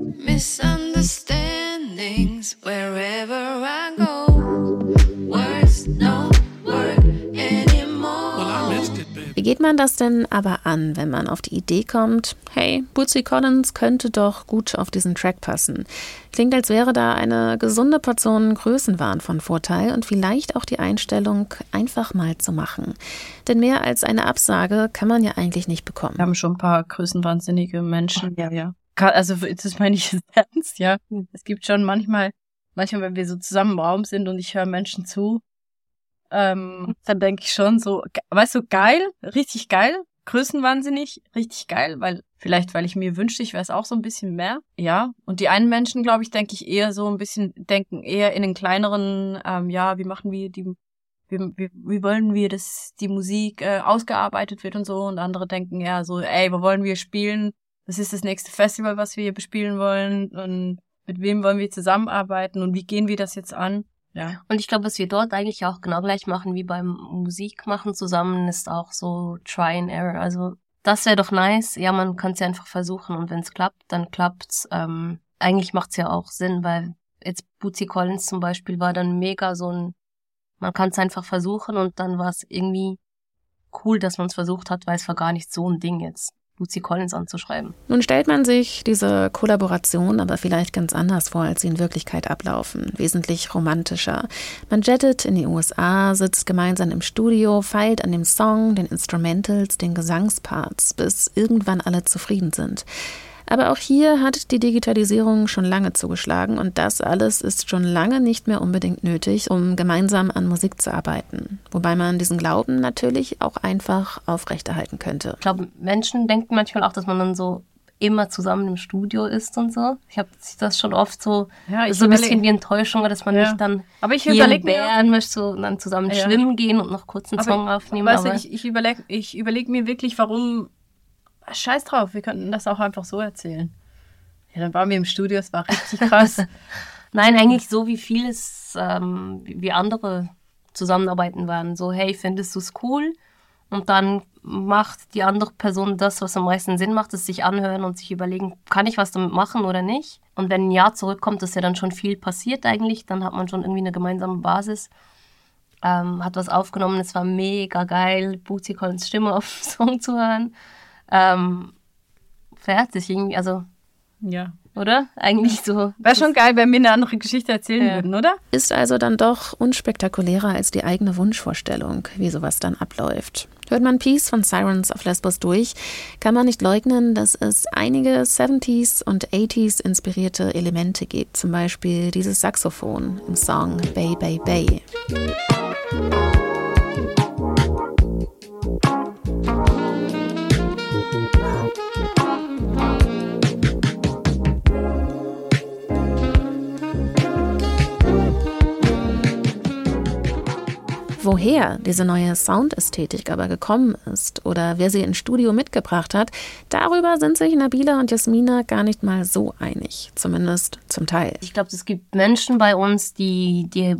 Misunderstandings wherever I go. Words don't work anymore. Well, I missed it, baby. Wie geht man das denn aber an, wenn man auf die Idee kommt, hey, Bootsy Collins könnte doch gut auf diesen Track passen? Klingt, als wäre da eine gesunde Portion Größenwahn von Vorteil und vielleicht auch die Einstellung, einfach mal zu machen. Denn mehr als eine Absage kann man ja eigentlich nicht bekommen. Wir haben schon ein paar größenwahnsinnige Menschen. Ja, ja. Also das meine ich ernst, ja. Es gibt schon manchmal, manchmal, wenn wir so zusammen im Raum sind und ich höre Menschen zu, ähm, dann denke ich schon so, weißt du, geil, richtig geil, größenwahnsinnig, richtig geil, weil vielleicht, weil ich mir wünschte, ich wäre es auch so ein bisschen mehr. Ja, und die einen Menschen, glaube ich, denke ich eher so ein bisschen, denken eher in den kleineren, ähm, ja, wie machen wir die, wie, wie, wie wollen wir, dass die Musik äh, ausgearbeitet wird und so, und andere denken ja so, ey, wo wollen wir spielen? Was ist das nächste Festival, was wir hier bespielen wollen? Und mit wem wollen wir zusammenarbeiten? Und wie gehen wir das jetzt an? Ja. Und ich glaube, was wir dort eigentlich auch genau gleich machen wie beim Musikmachen zusammen, ist auch so Try and Error. Also das wäre doch nice. Ja, man kann es ja einfach versuchen und wenn es klappt, dann klappt's. Ähm, eigentlich macht's ja auch Sinn, weil jetzt Bootsy Collins zum Beispiel war dann mega so ein, man kann es einfach versuchen und dann war es irgendwie cool, dass man es versucht hat, weil es war gar nicht so ein Ding jetzt, Bootsy Collins anzuschreiben. Nun stellt man sich diese Kollaboration aber vielleicht ganz anders vor, als sie in Wirklichkeit ablaufen. Wesentlich romantischer. Man jettet in die U S A, sitzt gemeinsam im Studio, feilt an dem Song, den Instrumentals, den Gesangsparts, bis irgendwann alle zufrieden sind. Aber auch hier hat die Digitalisierung schon lange zugeschlagen und das alles ist schon lange nicht mehr unbedingt nötig, um gemeinsam an Musik zu arbeiten. Wobei man diesen Glauben natürlich auch einfach aufrechterhalten könnte. Ich glaube, Menschen denken manchmal auch, dass man dann so immer zusammen im Studio ist und so. Ich habe das schon oft so, ja, so ein bisschen wie Enttäuschung, dass man ja. nicht dann aber ich hier in Bern möchte so dann zusammen ja. schwimmen gehen und noch kurz einen aber Song aufnehmen. Weißt du, ich, ich überlege ich überleg mir wirklich, warum... Scheiß drauf, wir könnten das auch einfach so erzählen. Ja, dann waren wir im Studio, es war richtig krass. Nein, eigentlich so wie vieles, ähm, wie andere Zusammenarbeiten waren. So, hey, findest du es cool? Und dann macht die andere Person das, was am meisten Sinn macht, es sich anhören und sich überlegen, kann ich was damit machen oder nicht? Und wenn ein Ja zurückkommt, ist ja dann schon viel passiert eigentlich. Dann hat man schon irgendwie eine gemeinsame Basis. Ähm, hat was aufgenommen, es war mega geil, Bootsy Collins Stimme auf dem Song zu hören. Ähm, fertig irgendwie, also, ja, oder? Eigentlich so. Wäre schon geil, wenn wir eine andere Geschichte erzählen ja. würden, oder? Ist also dann doch unspektakulärer als die eigene Wunschvorstellung, wie sowas dann abläuft. Hört man Peace von Sirens of Lesbos durch, kann man nicht leugnen, dass es einige siebziger und achtziger inspirierte Elemente gibt, zum Beispiel dieses Saxophon im Song Bay Bay Bay. Woher diese neue Soundästhetik aber gekommen ist oder wer sie ins Studio mitgebracht hat, darüber sind sich Nabila und Jasmina gar nicht mal so einig, zumindest zum Teil. Ich glaube, es gibt Menschen bei uns, die, die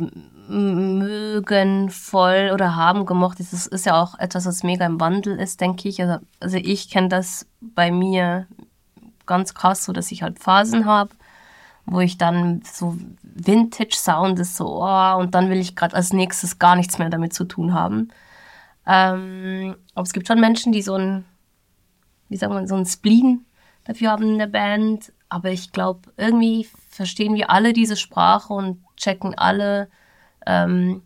mögen voll oder haben gemocht. Das ist ja auch etwas, was mega im Wandel ist, denke ich. Also, also ich kenne das bei mir ganz krass, so dass ich halt Phasen habe, wo ich dann so Vintage-Sound ist, so, oh, und dann will ich gerade als nächstes gar nichts mehr damit zu tun haben. Ähm, aber es gibt schon Menschen, die so ein, wie sagt man, so ein Spleen dafür haben in der Band. Aber ich glaube, irgendwie verstehen wir alle diese Sprache und checken alle, ähm,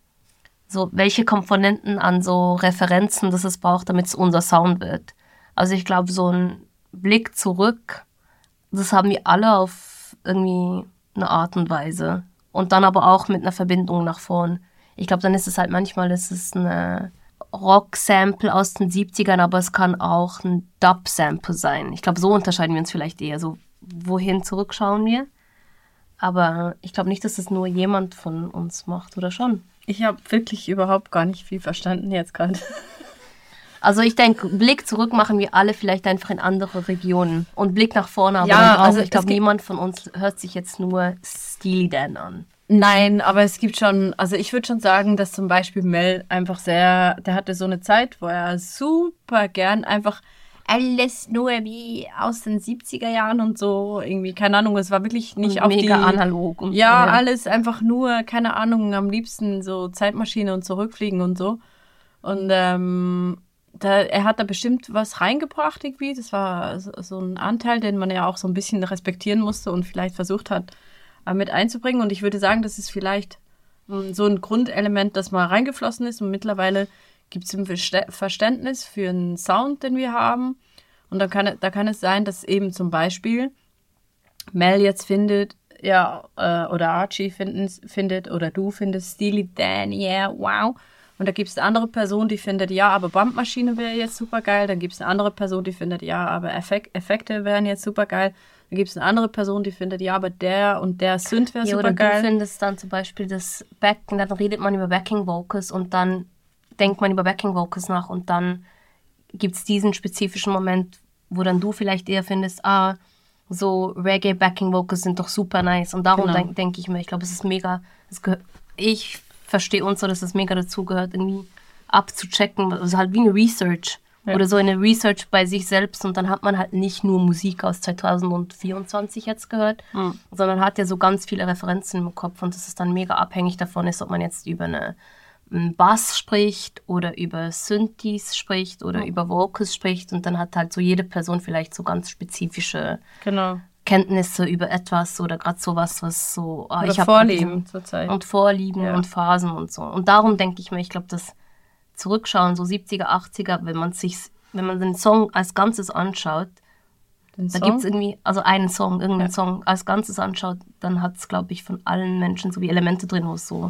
so welche Komponenten an so Referenzen das es braucht, damit es unser Sound wird. Also ich glaube, so ein Blick zurück, das haben wir alle auf irgendwie eine Art und Weise. Und dann aber auch mit einer Verbindung nach vorn. Ich glaube, dann ist es halt manchmal, ist es eine Rock-Sample aus den siebzigern, aber es kann auch ein Dub-Sample sein. Ich glaube, so unterscheiden wir uns vielleicht eher. So, wohin zurückschauen wir? Aber ich glaube nicht, dass das nur jemand von uns macht, oder schon? Ich habe wirklich überhaupt gar nicht viel verstanden jetzt gerade. Also ich denke, Blick zurück machen wir alle vielleicht einfach in andere Regionen. Und Blick nach vorne, aber ja, auch, also ich glaube, niemand von uns hört sich jetzt nur Steely Dan an. Nein, aber es gibt schon, also ich würde schon sagen, dass zum Beispiel Mel einfach sehr, der hatte so eine Zeit, wo er super gern einfach alles nur wie aus den siebziger Jahren und so, irgendwie, keine Ahnung, es war wirklich nicht und auf mega die... analog. Und ja, so, ja, alles einfach nur, keine Ahnung, am liebsten so Zeitmaschine und zurückfliegen und so. Und ähm, da, er hat da bestimmt was reingebracht irgendwie, das war so, so ein Anteil, den man ja auch so ein bisschen respektieren musste und vielleicht versucht hat, mit einzubringen. Und ich würde sagen, das ist vielleicht so ein Grundelement, das mal reingeflossen ist. Und mittlerweile gibt es ein Verständnis für einen Sound, den wir haben. Und dann kann, da kann es sein, dass eben zum Beispiel Mel jetzt findet, ja, äh, oder Archie finden, findet, oder du findest Steely Dan, yeah, wow. Und da gibt es eine andere Person, die findet, ja, aber Bumpmaschine wäre jetzt super geil. Dann gibt es eine andere Person, die findet, ja, aber Effek- Effekte wären jetzt super geil. Dann gibt es eine andere Person, die findet, ja, aber der und der Synth wäre ja, super geil. Oder du findest dann zum Beispiel das Back, dann redet man über Backing Vocals und dann denkt man über Backing Vocals nach und dann gibt es diesen spezifischen Moment, wo dann du vielleicht eher findest, ah, so Reggae Backing Vocals sind doch super nice. Und darum genau. denke denk ich mir, ich glaube, es ist mega, es gehört, ich verstehe uns so, dass es mega dazu gehört, irgendwie abzuchecken, also halt wie eine Research ja. oder so eine Research bei sich selbst und dann hat man halt nicht nur Musik aus zwanzig vierundzwanzig jetzt gehört, mhm. sondern hat ja so ganz viele Referenzen im Kopf und das ist dann mega abhängig davon ist, ob man jetzt über eine einen Bass spricht oder über Synthes spricht oder mhm. über Vocals spricht und dann hat halt so jede Person vielleicht so ganz spezifische genau. Kenntnisse über etwas oder gerade sowas, was so... Oh, ich Vorlieben zurzeit. Und Vorlieben ja. und Phasen und so. Und darum denke ich mir, ich glaube, das Zurückschauen, so siebziger, achtziger, wenn man sich, wenn man den Song als Ganzes anschaut, den da gibt es irgendwie, also einen Song, irgendeinen ja. Song als Ganzes anschaut, dann hat es, glaube ich, von allen Menschen so wie Elemente drin, wo es so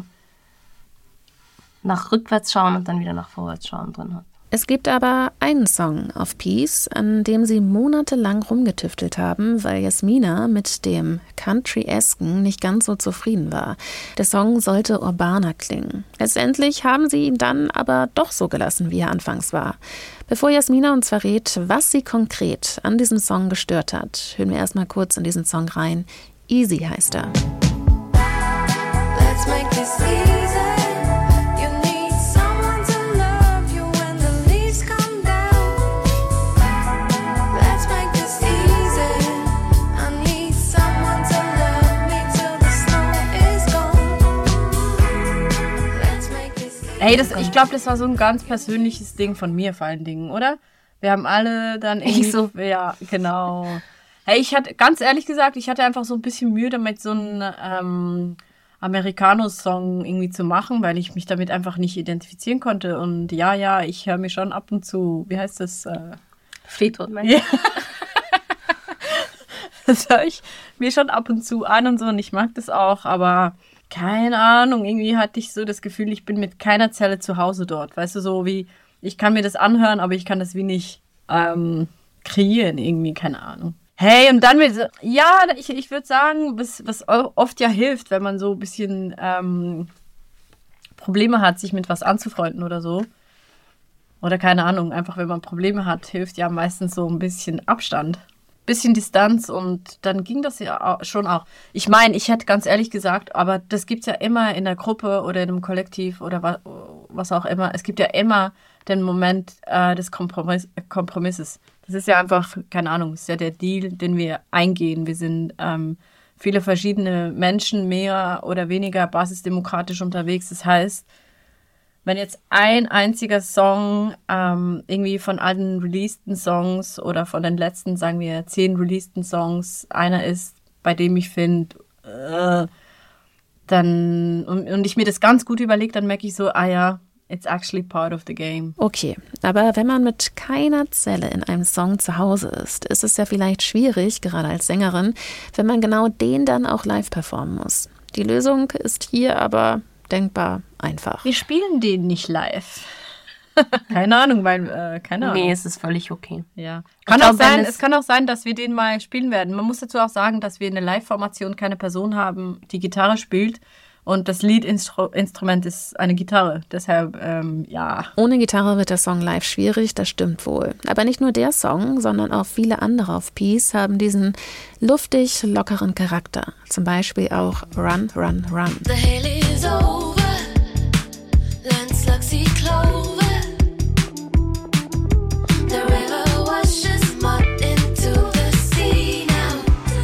nach rückwärts schauen und dann wieder nach vorwärts schauen drin hat. Es gibt aber einen Song auf Peace, an dem sie monatelang rumgetüftelt haben, weil Yasmina mit dem Country-esken nicht ganz so zufrieden war. Der Song sollte urbaner klingen. Letztendlich haben sie ihn dann aber doch so gelassen, wie er anfangs war. Bevor Yasmina uns verrät, was sie konkret an diesem Song gestört hat, hören wir erstmal kurz in diesen Song rein. Easy heißt er. Let's make this easy. Hey, das, ich glaube, das war so ein ganz persönliches Ding von mir vor allen Dingen, oder? Wir haben alle dann irgendwie... Ich so. Ja, genau. Hey, ich hatte, ganz ehrlich gesagt, ich hatte einfach so ein bisschen Mühe damit, so einen ähm, Americano-Song irgendwie zu machen, weil ich mich damit einfach nicht identifizieren konnte. Und ja, ja, ich höre mir schon ab und zu, wie heißt das? Äh, Fleetwood Mac. Ja. Das höre ich mir schon ab und zu an und so und ich mag das auch, aber... Keine Ahnung, irgendwie hatte ich so das Gefühl, ich bin mit keiner Zelle zu Hause dort. Weißt du, so wie, ich kann mir das anhören, aber ich kann das wie nicht ähm, kreieren, irgendwie, keine Ahnung. Hey, und dann, wird, ja, ich, ich würde sagen, was, was oft ja hilft, wenn man so ein bisschen ähm, Probleme hat, sich mit was anzufreunden oder so. Oder keine Ahnung, einfach wenn man Probleme hat, hilft ja meistens so ein bisschen Abstand. Bisschen Distanz und dann ging das ja schon auch. Ich meine, ich hätte ganz ehrlich gesagt, aber das gibt es ja immer in der Gruppe oder in einem Kollektiv oder was, was auch immer. Es gibt ja immer den Moment äh, des Kompromiss, Kompromisses. Das ist ja einfach, keine Ahnung, das ist ja der Deal, den wir eingehen. Wir sind ähm, viele verschiedene Menschen, mehr oder weniger basisdemokratisch unterwegs. Das heißt, wenn jetzt ein einziger Song ähm, irgendwie von allen releaseden Songs oder von den letzten, sagen wir, zehn releaseden Songs einer ist, bei dem ich finde, äh, dann und, und ich mir das ganz gut überlege, dann merke ich so, ah ja, it's actually part of the game. Okay, aber wenn man mit keiner Zelle in einem Song zu Hause ist, ist es ja vielleicht schwierig, gerade als Sängerin, wenn man genau den dann auch live performen muss. Die Lösung ist hier aber denkbar einfach. Wir spielen den nicht live. Keine Ahnung, weil, äh, keine Ahnung. Nee, es ist völlig okay. Ja. Kann auch sein, es kann auch sein, dass wir den mal spielen werden. Man muss dazu auch sagen, dass wir in der Live-Formation keine Person haben, die Gitarre spielt. Und das Lead-Instrument ist eine Gitarre. Deshalb, ähm, ja. Ohne Gitarre wird der Song live schwierig, das stimmt wohl. Aber nicht nur der Song, sondern auch viele andere auf Peace haben diesen luftig lockeren Charakter. Zum Beispiel auch Run, Run, Run. The hill is over, lands like sea clover. The river washes mud into the sea now.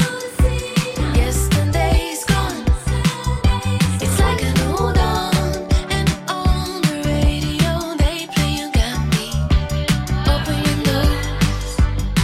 Yesterday's gone. It's like a new dawn. And on the radio they play You Got Me. Open your nose,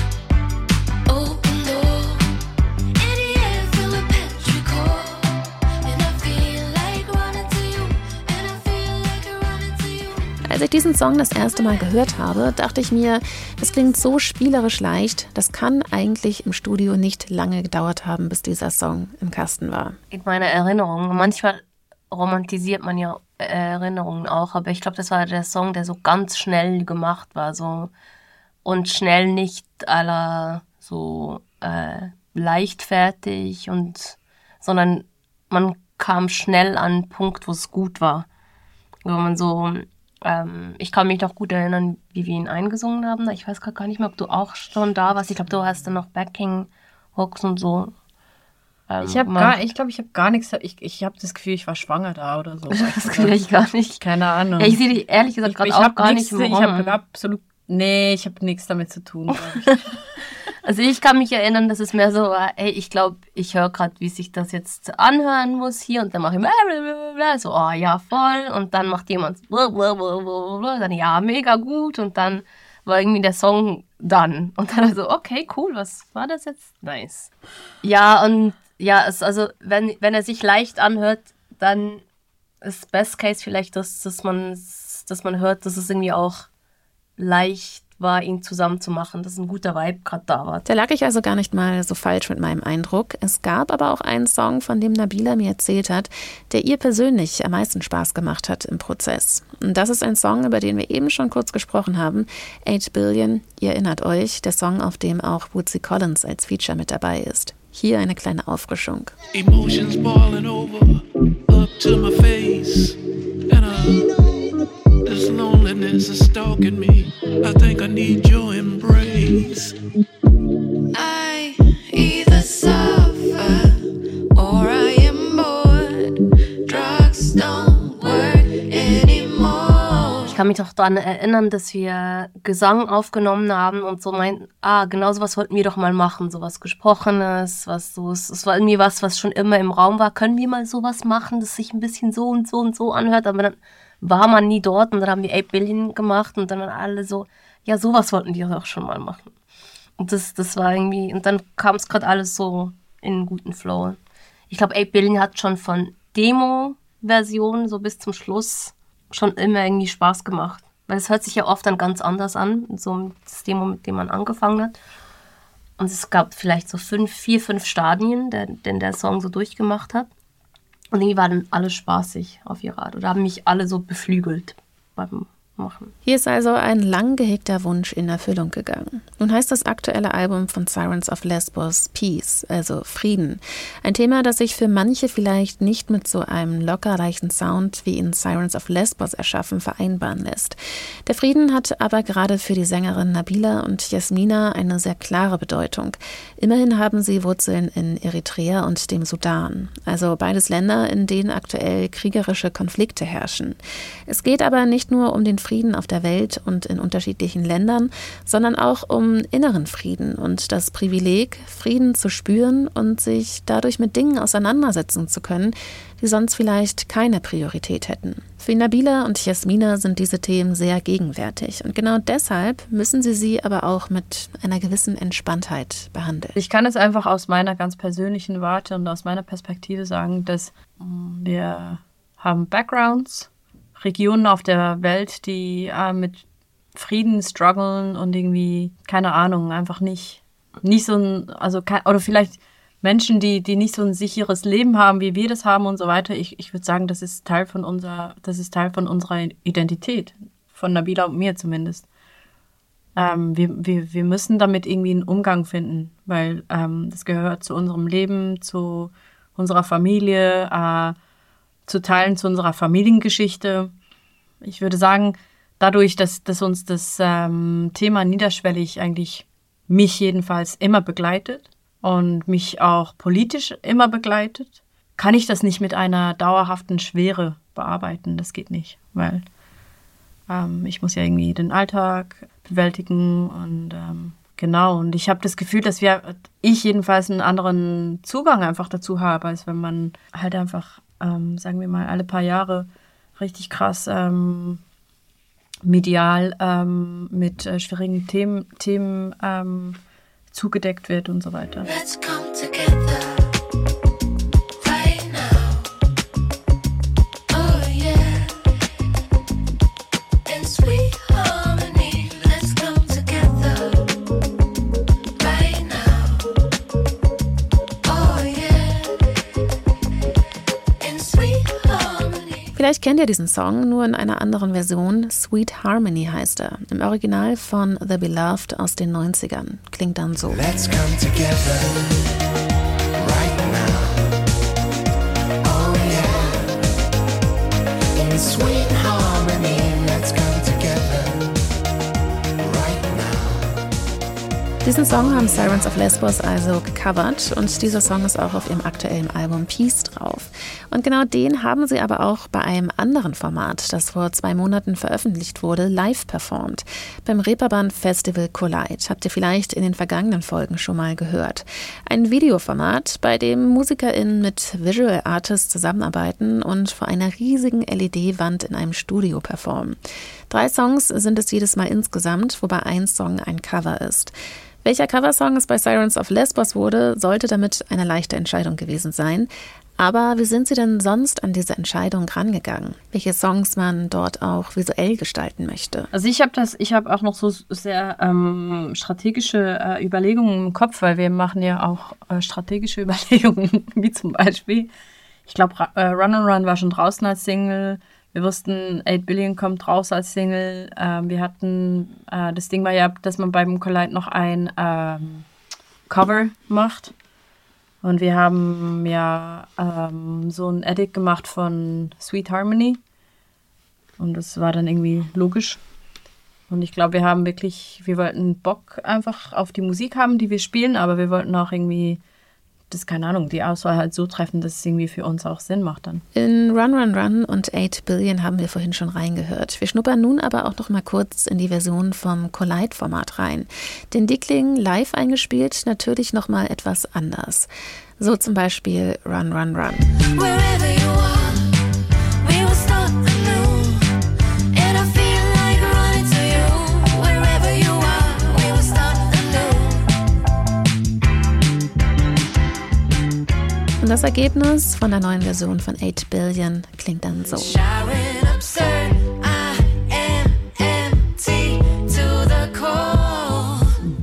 open door. In the air feel a petrichor. And I feel like running to you. And I feel like running to you. Als ich diesen Song das erste Mal gehört habe, dachte ich mir, es klingt so spielerisch leicht, das kann eigentlich im Studio nicht lange gedauert haben, bis dieser Song im Kasten war. In meiner Erinnerung, manchmal romantisiert man ja Erinnerungen auch, aber ich glaube, das war der Song, der so ganz schnell gemacht war, so und schnell nicht aller so äh, leichtfertig und sondern man kam schnell an einen Punkt, wo es gut war. Wo man so, ähm, ich kann mich noch gut erinnern, wie wir ihn eingesungen haben. Ich weiß gerade gar nicht mehr, ob du auch schon da warst. Ich glaube, du hast dann noch Backing Hooks und so. Ähm, ich habe gar, ich glaube, ich habe gar nichts. Ich, ich habe das Gefühl, ich war schwanger da oder so. Das kann ich gar nicht. Keine Ahnung. Ja, ich sehe dich ehrlich gesagt gerade auch gar nix, nicht. Ich habe absolut, nee, ich habe nichts damit zu tun. Ich. Also ich kann mich erinnern, dass es mehr so war, ey, ich glaube, ich höre gerade, wie sich das jetzt anhören muss hier und dann mache ich blablabla, so, oh ja, voll und dann macht jemand blablabla, dann ja, mega gut und dann war irgendwie der Song dann und dann so, okay, cool, was war das jetzt? Nice. Ja, und ja, es, also wenn, wenn er sich leicht anhört, dann ist Best Case vielleicht, dass, dass, man, dass man hört, dass es irgendwie auch leicht war, ihn zusammen zu machen, dass ein guter Vibe gerade da war. Da lag ich also gar nicht mal so falsch mit meinem Eindruck. Es gab aber auch einen Song, von dem Nabila mir erzählt hat, der ihr persönlich am meisten Spaß gemacht hat im Prozess. Und das ist ein Song, über den wir eben schon kurz gesprochen haben, eight billion, ihr erinnert euch, der Song, auf dem auch Bootsy Collins als Feature mit dabei ist. Hier eine kleine Auffrischung. Emotions balling over, up to my face, and uh, this loneliness is stalking me. I think I need your embrace. I either suffer or I am bored. Drugs don't work anymore. Ich kann mich doch daran erinnern, dass wir Gesang aufgenommen haben und so meinten, ah, genau sowas wollten wir doch mal machen, sowas Gesprochenes, was so, es war irgendwie was, was schon immer im Raum war. Können wir mal sowas machen, das sich ein bisschen so und so und so anhört, aber dann war man nie dort und dann haben wir eight billion gemacht und dann waren alle so, ja, sowas wollten wir auch schon mal machen. Und das, das war irgendwie, und dann kam es gerade alles so in einen guten Flow. Ich glaube, eight billion hat schon von Demo-Versionen so bis zum Schluss schon immer irgendwie Spaß gemacht. Weil es hört sich ja oft dann ganz anders an, so das Demo, mit dem man angefangen hat. Und es gab vielleicht so fünf, vier, fünf Stadien, der, den der Song so durchgemacht hat. Und irgendwie war dann alles spaßig auf ihre Art. Oder haben mich alle so beflügelt beim Machen. Hier ist also ein lang gehegter Wunsch in Erfüllung gegangen. Nun heißt das aktuelle Album von Sirens of Lesbos Peace, also Frieden. Ein Thema, das sich für manche vielleicht nicht mit so einem locker leichten Sound wie in Sirens of Lesbos erschaffen vereinbaren lässt. Der Frieden hat aber gerade für die Sängerin Nabila und Yasmina eine sehr klare Bedeutung. Immerhin haben sie Wurzeln in Eritrea und dem Sudan, also beides Länder, in denen aktuell kriegerische Konflikte herrschen. Es geht aber nicht nur um den Frieden auf der Welt und in unterschiedlichen Ländern, sondern auch um inneren Frieden und das Privileg, Frieden zu spüren und sich dadurch mit Dingen auseinandersetzen zu können, die sonst vielleicht keine Priorität hätten. Für Nabila und Yasmina sind diese Themen sehr gegenwärtig und genau deshalb müssen sie sie aber auch mit einer gewissen Entspanntheit behandeln. Ich kann es einfach aus meiner ganz persönlichen Warte und aus meiner Perspektive sagen, dass wir haben Backgrounds, Regionen auf der Welt, die äh, mit Frieden strugglen und irgendwie, keine Ahnung, einfach nicht, nicht so ein, also kein, oder vielleicht Menschen, die, die nicht so ein sicheres Leben haben, wie wir das haben und so weiter. Ich, ich würde sagen, das ist Teil von unserer, das ist Teil von unserer Identität, von Nabila und mir zumindest. Ähm, wir, wir, wir müssen damit irgendwie einen Umgang finden, weil ähm, das gehört zu unserem Leben, zu unserer Familie, äh, zu Teilen zu unserer Familiengeschichte. Ich würde sagen, dadurch, dass, dass uns das ähm, Thema niederschwellig eigentlich mich jedenfalls immer begleitet und mich auch politisch immer begleitet, kann ich das nicht mit einer dauerhaften Schwere bearbeiten. Das geht nicht, weil ähm, ich muss ja irgendwie den Alltag bewältigen und ähm, genau. Und ich habe das Gefühl, dass wir, ich jedenfalls einen anderen Zugang einfach dazu habe, als wenn man halt einfach Ähm, sagen wir mal, alle paar Jahre richtig krass ähm, medial ähm, mit äh, schwierigen Themen, Themen ähm, zugedeckt wird und so weiter. Let's come together right now. Oh yeah. In sweet harmony. Let's come together right now. Oh yeah. In sweet harmony. Vielleicht kennt ihr diesen Song, nur in einer anderen Version. Sweet Harmony heißt er. Im Original von The Beloved aus den neunzigern. Klingt dann so. Let's come together right now. Oh yeah. In sweet harmony, let's come together right now. Diesen Song haben Sirens of Lesbos also gecovert und dieser Song ist auch auf ihrem aktuellen Album Peace drauf. Und genau den haben sie aber auch bei einem anderen Format, das vor zwei Monaten veröffentlicht wurde, live performt. Beim Reeperbahn Festival Collide. Habt ihr vielleicht in den vergangenen Folgen schon mal gehört. Ein Videoformat, bei dem MusikerInnen mit Visual Artists zusammenarbeiten und vor einer riesigen L E D-Wand in einem Studio performen. Drei Songs sind es jedes Mal insgesamt, wobei ein Song ein Cover ist. Welcher Coversong es bei Sirens of Lesbos wurde, sollte damit eine leichte Entscheidung gewesen sein. Aber wie sind Sie denn sonst an diese Entscheidung rangegangen? Welche Songs man dort auch visuell gestalten möchte? Also ich habe das, ich habe auch noch so sehr ähm, strategische äh, Überlegungen im Kopf, weil wir machen ja auch äh, strategische Überlegungen, wie zum Beispiel, ich glaube, äh, Run and Run war schon draußen als Single. Wir wussten, eight Billion kommt raus als Single. Ähm, wir hatten, äh, das Ding war ja, dass man beim Collide noch ein ähm, Cover macht. Und wir haben ja ähm, so ein Edit gemacht von Sweet Harmony. Und das war dann irgendwie logisch. Und ich glaube, wir haben wirklich, wir wollten Bock einfach auf die Musik haben, die wir spielen, aber wir wollten auch irgendwie, das keine Ahnung, die Auswahl halt so treffen, dass es irgendwie für uns auch Sinn macht dann. In Run, Run, Run und eight Billion haben wir vorhin schon reingehört. Wir schnuppern nun aber auch noch mal kurz in die Version vom Collide-Format rein. Denn die klingen live eingespielt natürlich noch mal etwas anders. So zum Beispiel Run, Run, Run. Wherever you are, we will start anew. And I feel like running to you. Wherever you are, we will start anew. Und das Ergebnis von der neuen Version von eight Billion klingt dann so. Sharing absurd, I am empty to the core.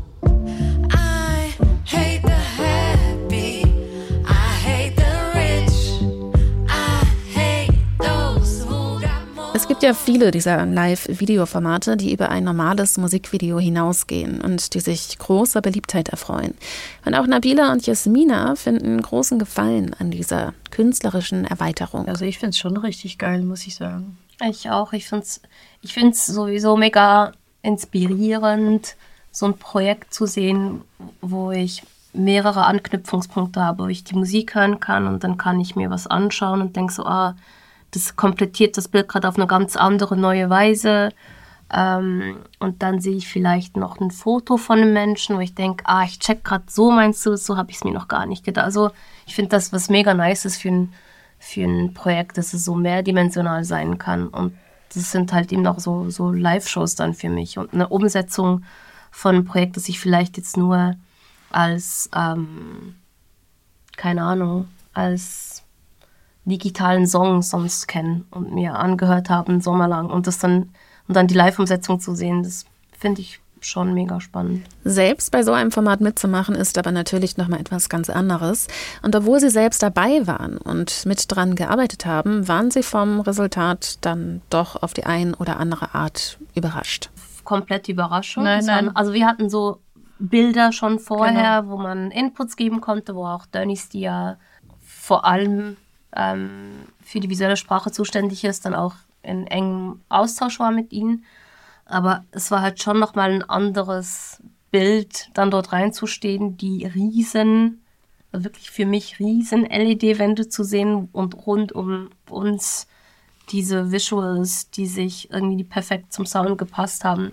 I hate the happy, I hate the rich, I hate those who got more. Es gibt ja viele dieser Live-Video-Formate, die über ein normales Musikvideo hinausgehen und die sich großer Beliebtheit erfreuen. Und auch Nabila und Jasmina finden großen Gefallen an dieser künstlerischen Erweiterung. Also ich finde es schon richtig geil, muss ich sagen. Ich auch. Ich finde es ich find's sowieso mega inspirierend, so ein Projekt zu sehen, wo ich mehrere Anknüpfungspunkte habe, wo ich die Musik hören kann und dann kann ich mir was anschauen und denke so, ah, das komplettiert das Bild gerade auf eine ganz andere, neue Weise. Ähm, und dann sehe ich vielleicht noch ein Foto von einem Menschen, wo ich denke, ah, ich check gerade, so meinst du es, so habe ich es mir noch gar nicht gedacht. Also ich finde das, was mega nice ist für ein, für ein Projekt, dass es so mehrdimensional sein kann. Und das sind halt eben auch so, so Live-Shows dann für mich. Und eine Umsetzung von einem Projekt, das ich vielleicht jetzt nur als, ähm, keine Ahnung, als digitalen Song sonst kenne und mir angehört habe einen Sommer lang und das dann und dann die Live-Umsetzung zu sehen, das finde ich schon mega spannend. Selbst bei so einem Format mitzumachen, ist aber natürlich nochmal etwas ganz anderes. Und obwohl sie selbst dabei waren und mit dran gearbeitet haben, waren sie vom Resultat dann doch auf die ein oder andere Art überrascht. Komplette Überraschung. Nein, Das nein. Waren, also wir hatten so Bilder schon vorher, Genau. wo man Inputs geben konnte, wo auch Dönnies, die ja vor allem ähm, für die visuelle Sprache zuständig ist, dann auch in engem Austausch war mit ihnen. Aber es war halt schon nochmal ein anderes Bild, dann dort reinzustehen, die riesen, wirklich für mich riesen L E D-Wände zu sehen und rund um uns diese Visuals, die sich irgendwie perfekt zum Sound gepasst haben.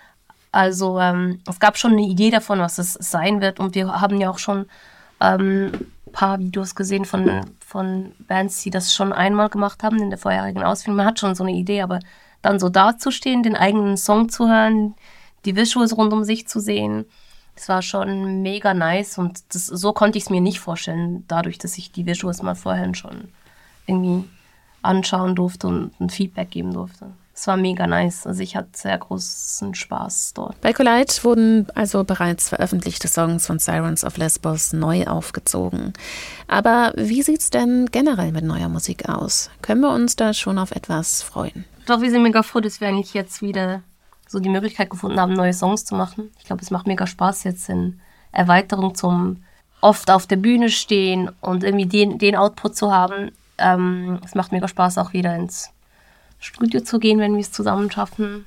Also ähm, es gab schon eine Idee davon, was es sein wird. Und wir haben ja auch schon ähm, ein paar Videos gesehen von, von Bands, die das schon einmal gemacht haben in der vorherigen Ausführung. Man hat schon so eine Idee, aber dann so dazustehen, den eigenen Song zu hören, die Visuals rund um sich zu sehen, das war schon mega nice. Und das, so konnte ich es mir nicht vorstellen, dadurch, dass ich die Visuals mal vorher schon irgendwie anschauen durfte und ein Feedback geben durfte. Es war mega nice. Also ich hatte sehr großen Spaß dort. Bei Collide wurden also bereits veröffentlichte Songs von Sirens of Lesbos neu aufgezogen. Aber wie sieht's denn generell mit neuer Musik aus? Können wir uns da schon auf etwas freuen? Doch, wir sind mega froh, dass wir eigentlich jetzt wieder so die Möglichkeit gefunden haben, neue Songs zu machen. Ich glaube, es macht mega Spaß jetzt in Erweiterung zum oft auf der Bühne stehen und irgendwie den, den Output zu haben. Ähm, es macht mega Spaß, auch wieder ins Studio zu gehen, wenn wir es zusammen schaffen.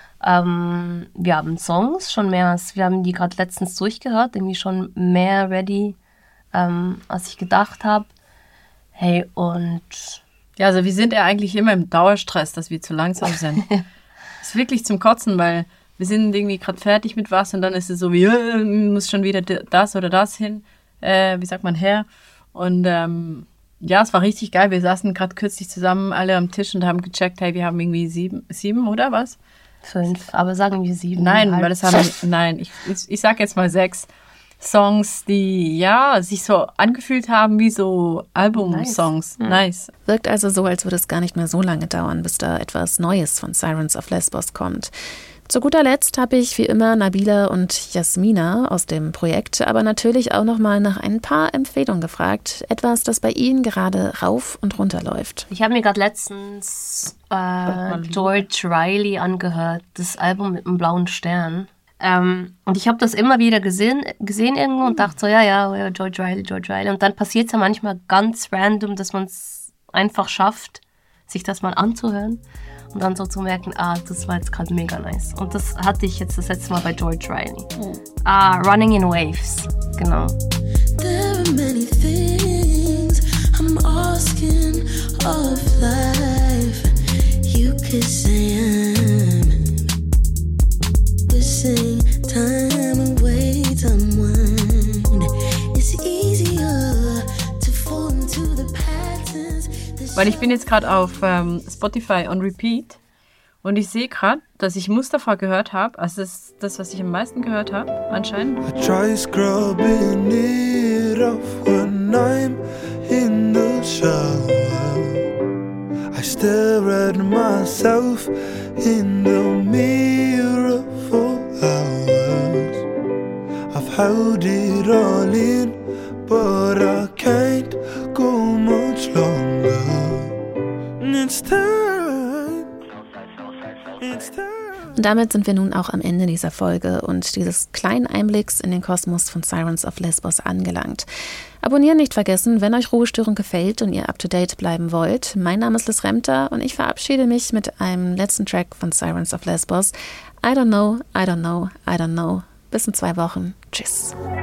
Ähm, wir haben Songs schon mehr, als wir haben die gerade letztens durchgehört, irgendwie schon mehr ready, ähm, als ich gedacht habe. Hey, und... Ja, also wir sind ja eigentlich immer im Dauerstress, dass wir zu langsam sind. Das ist wirklich zum Kotzen, weil wir sind irgendwie gerade fertig mit was und dann ist es so wie, äh, muss schon wieder das oder das hin, äh, wie sagt man, her. Und ähm, ja, es war richtig geil. Wir saßen gerade kürzlich zusammen alle am Tisch und haben gecheckt, hey, wir haben irgendwie sieben, sieben oder was? Fünf, aber sagen wir sieben. Nein, halt. weil das haben, nein, ich, ich, ich sag jetzt mal sechs Songs, die, ja, sich so angefühlt haben wie so Album-Songs. Nice. Nice. Wirkt also so, als würde es gar nicht mehr so lange dauern, bis da etwas Neues von Sirens of Lesbos kommt. Zu guter Letzt habe ich wie immer Nabila und Jasmina aus dem Projekt, aber natürlich auch nochmal nach ein paar Empfehlungen gefragt. Etwas, das bei Ihnen gerade rauf und runter läuft. Ich habe mir gerade letztens äh, George Riley angehört, das Album mit dem blauen Stern. Ähm, und ich habe das immer wieder gesehen, gesehen irgendwo und dachte so, ja, ja, George Riley, George Riley. Und dann passiert es ja manchmal ganz random, dass man es einfach schafft, sich das mal anzuhören. Und dann so zu merken, ah, das war jetzt gerade mega nice. Und das hatte ich jetzt das letzte Mal bei George Riley. Oh. Ah, Running in Waves, genau. There are many things I'm asking of life. You could say I'm wishing time away, someone. It's easier to fall into the patterns. Weil ich bin jetzt gerade auf ähm, Spotify on Repeat und ich sehe gerade, dass ich Mustafa gehört habe. Also das ist das, was ich am meisten gehört habe, anscheinend. I try scrubbing it off when I'm in the shower. I stare at myself in the mirror for hours. I've held it all in, but I can't go much longer. It's time. It's time. Und damit sind wir nun auch am Ende dieser Folge und dieses kleinen Einblicks in den Kosmos von Sirens of Lesbos angelangt. Abonnieren nicht vergessen, wenn euch Ruhestörung gefällt und ihr up-to-date bleiben wollt. Mein Name ist Liz Remter und ich verabschiede mich mit einem letzten Track von Sirens of Lesbos. I don't know, I don't know, I don't know. Bis in zwei Wochen. Tschüss.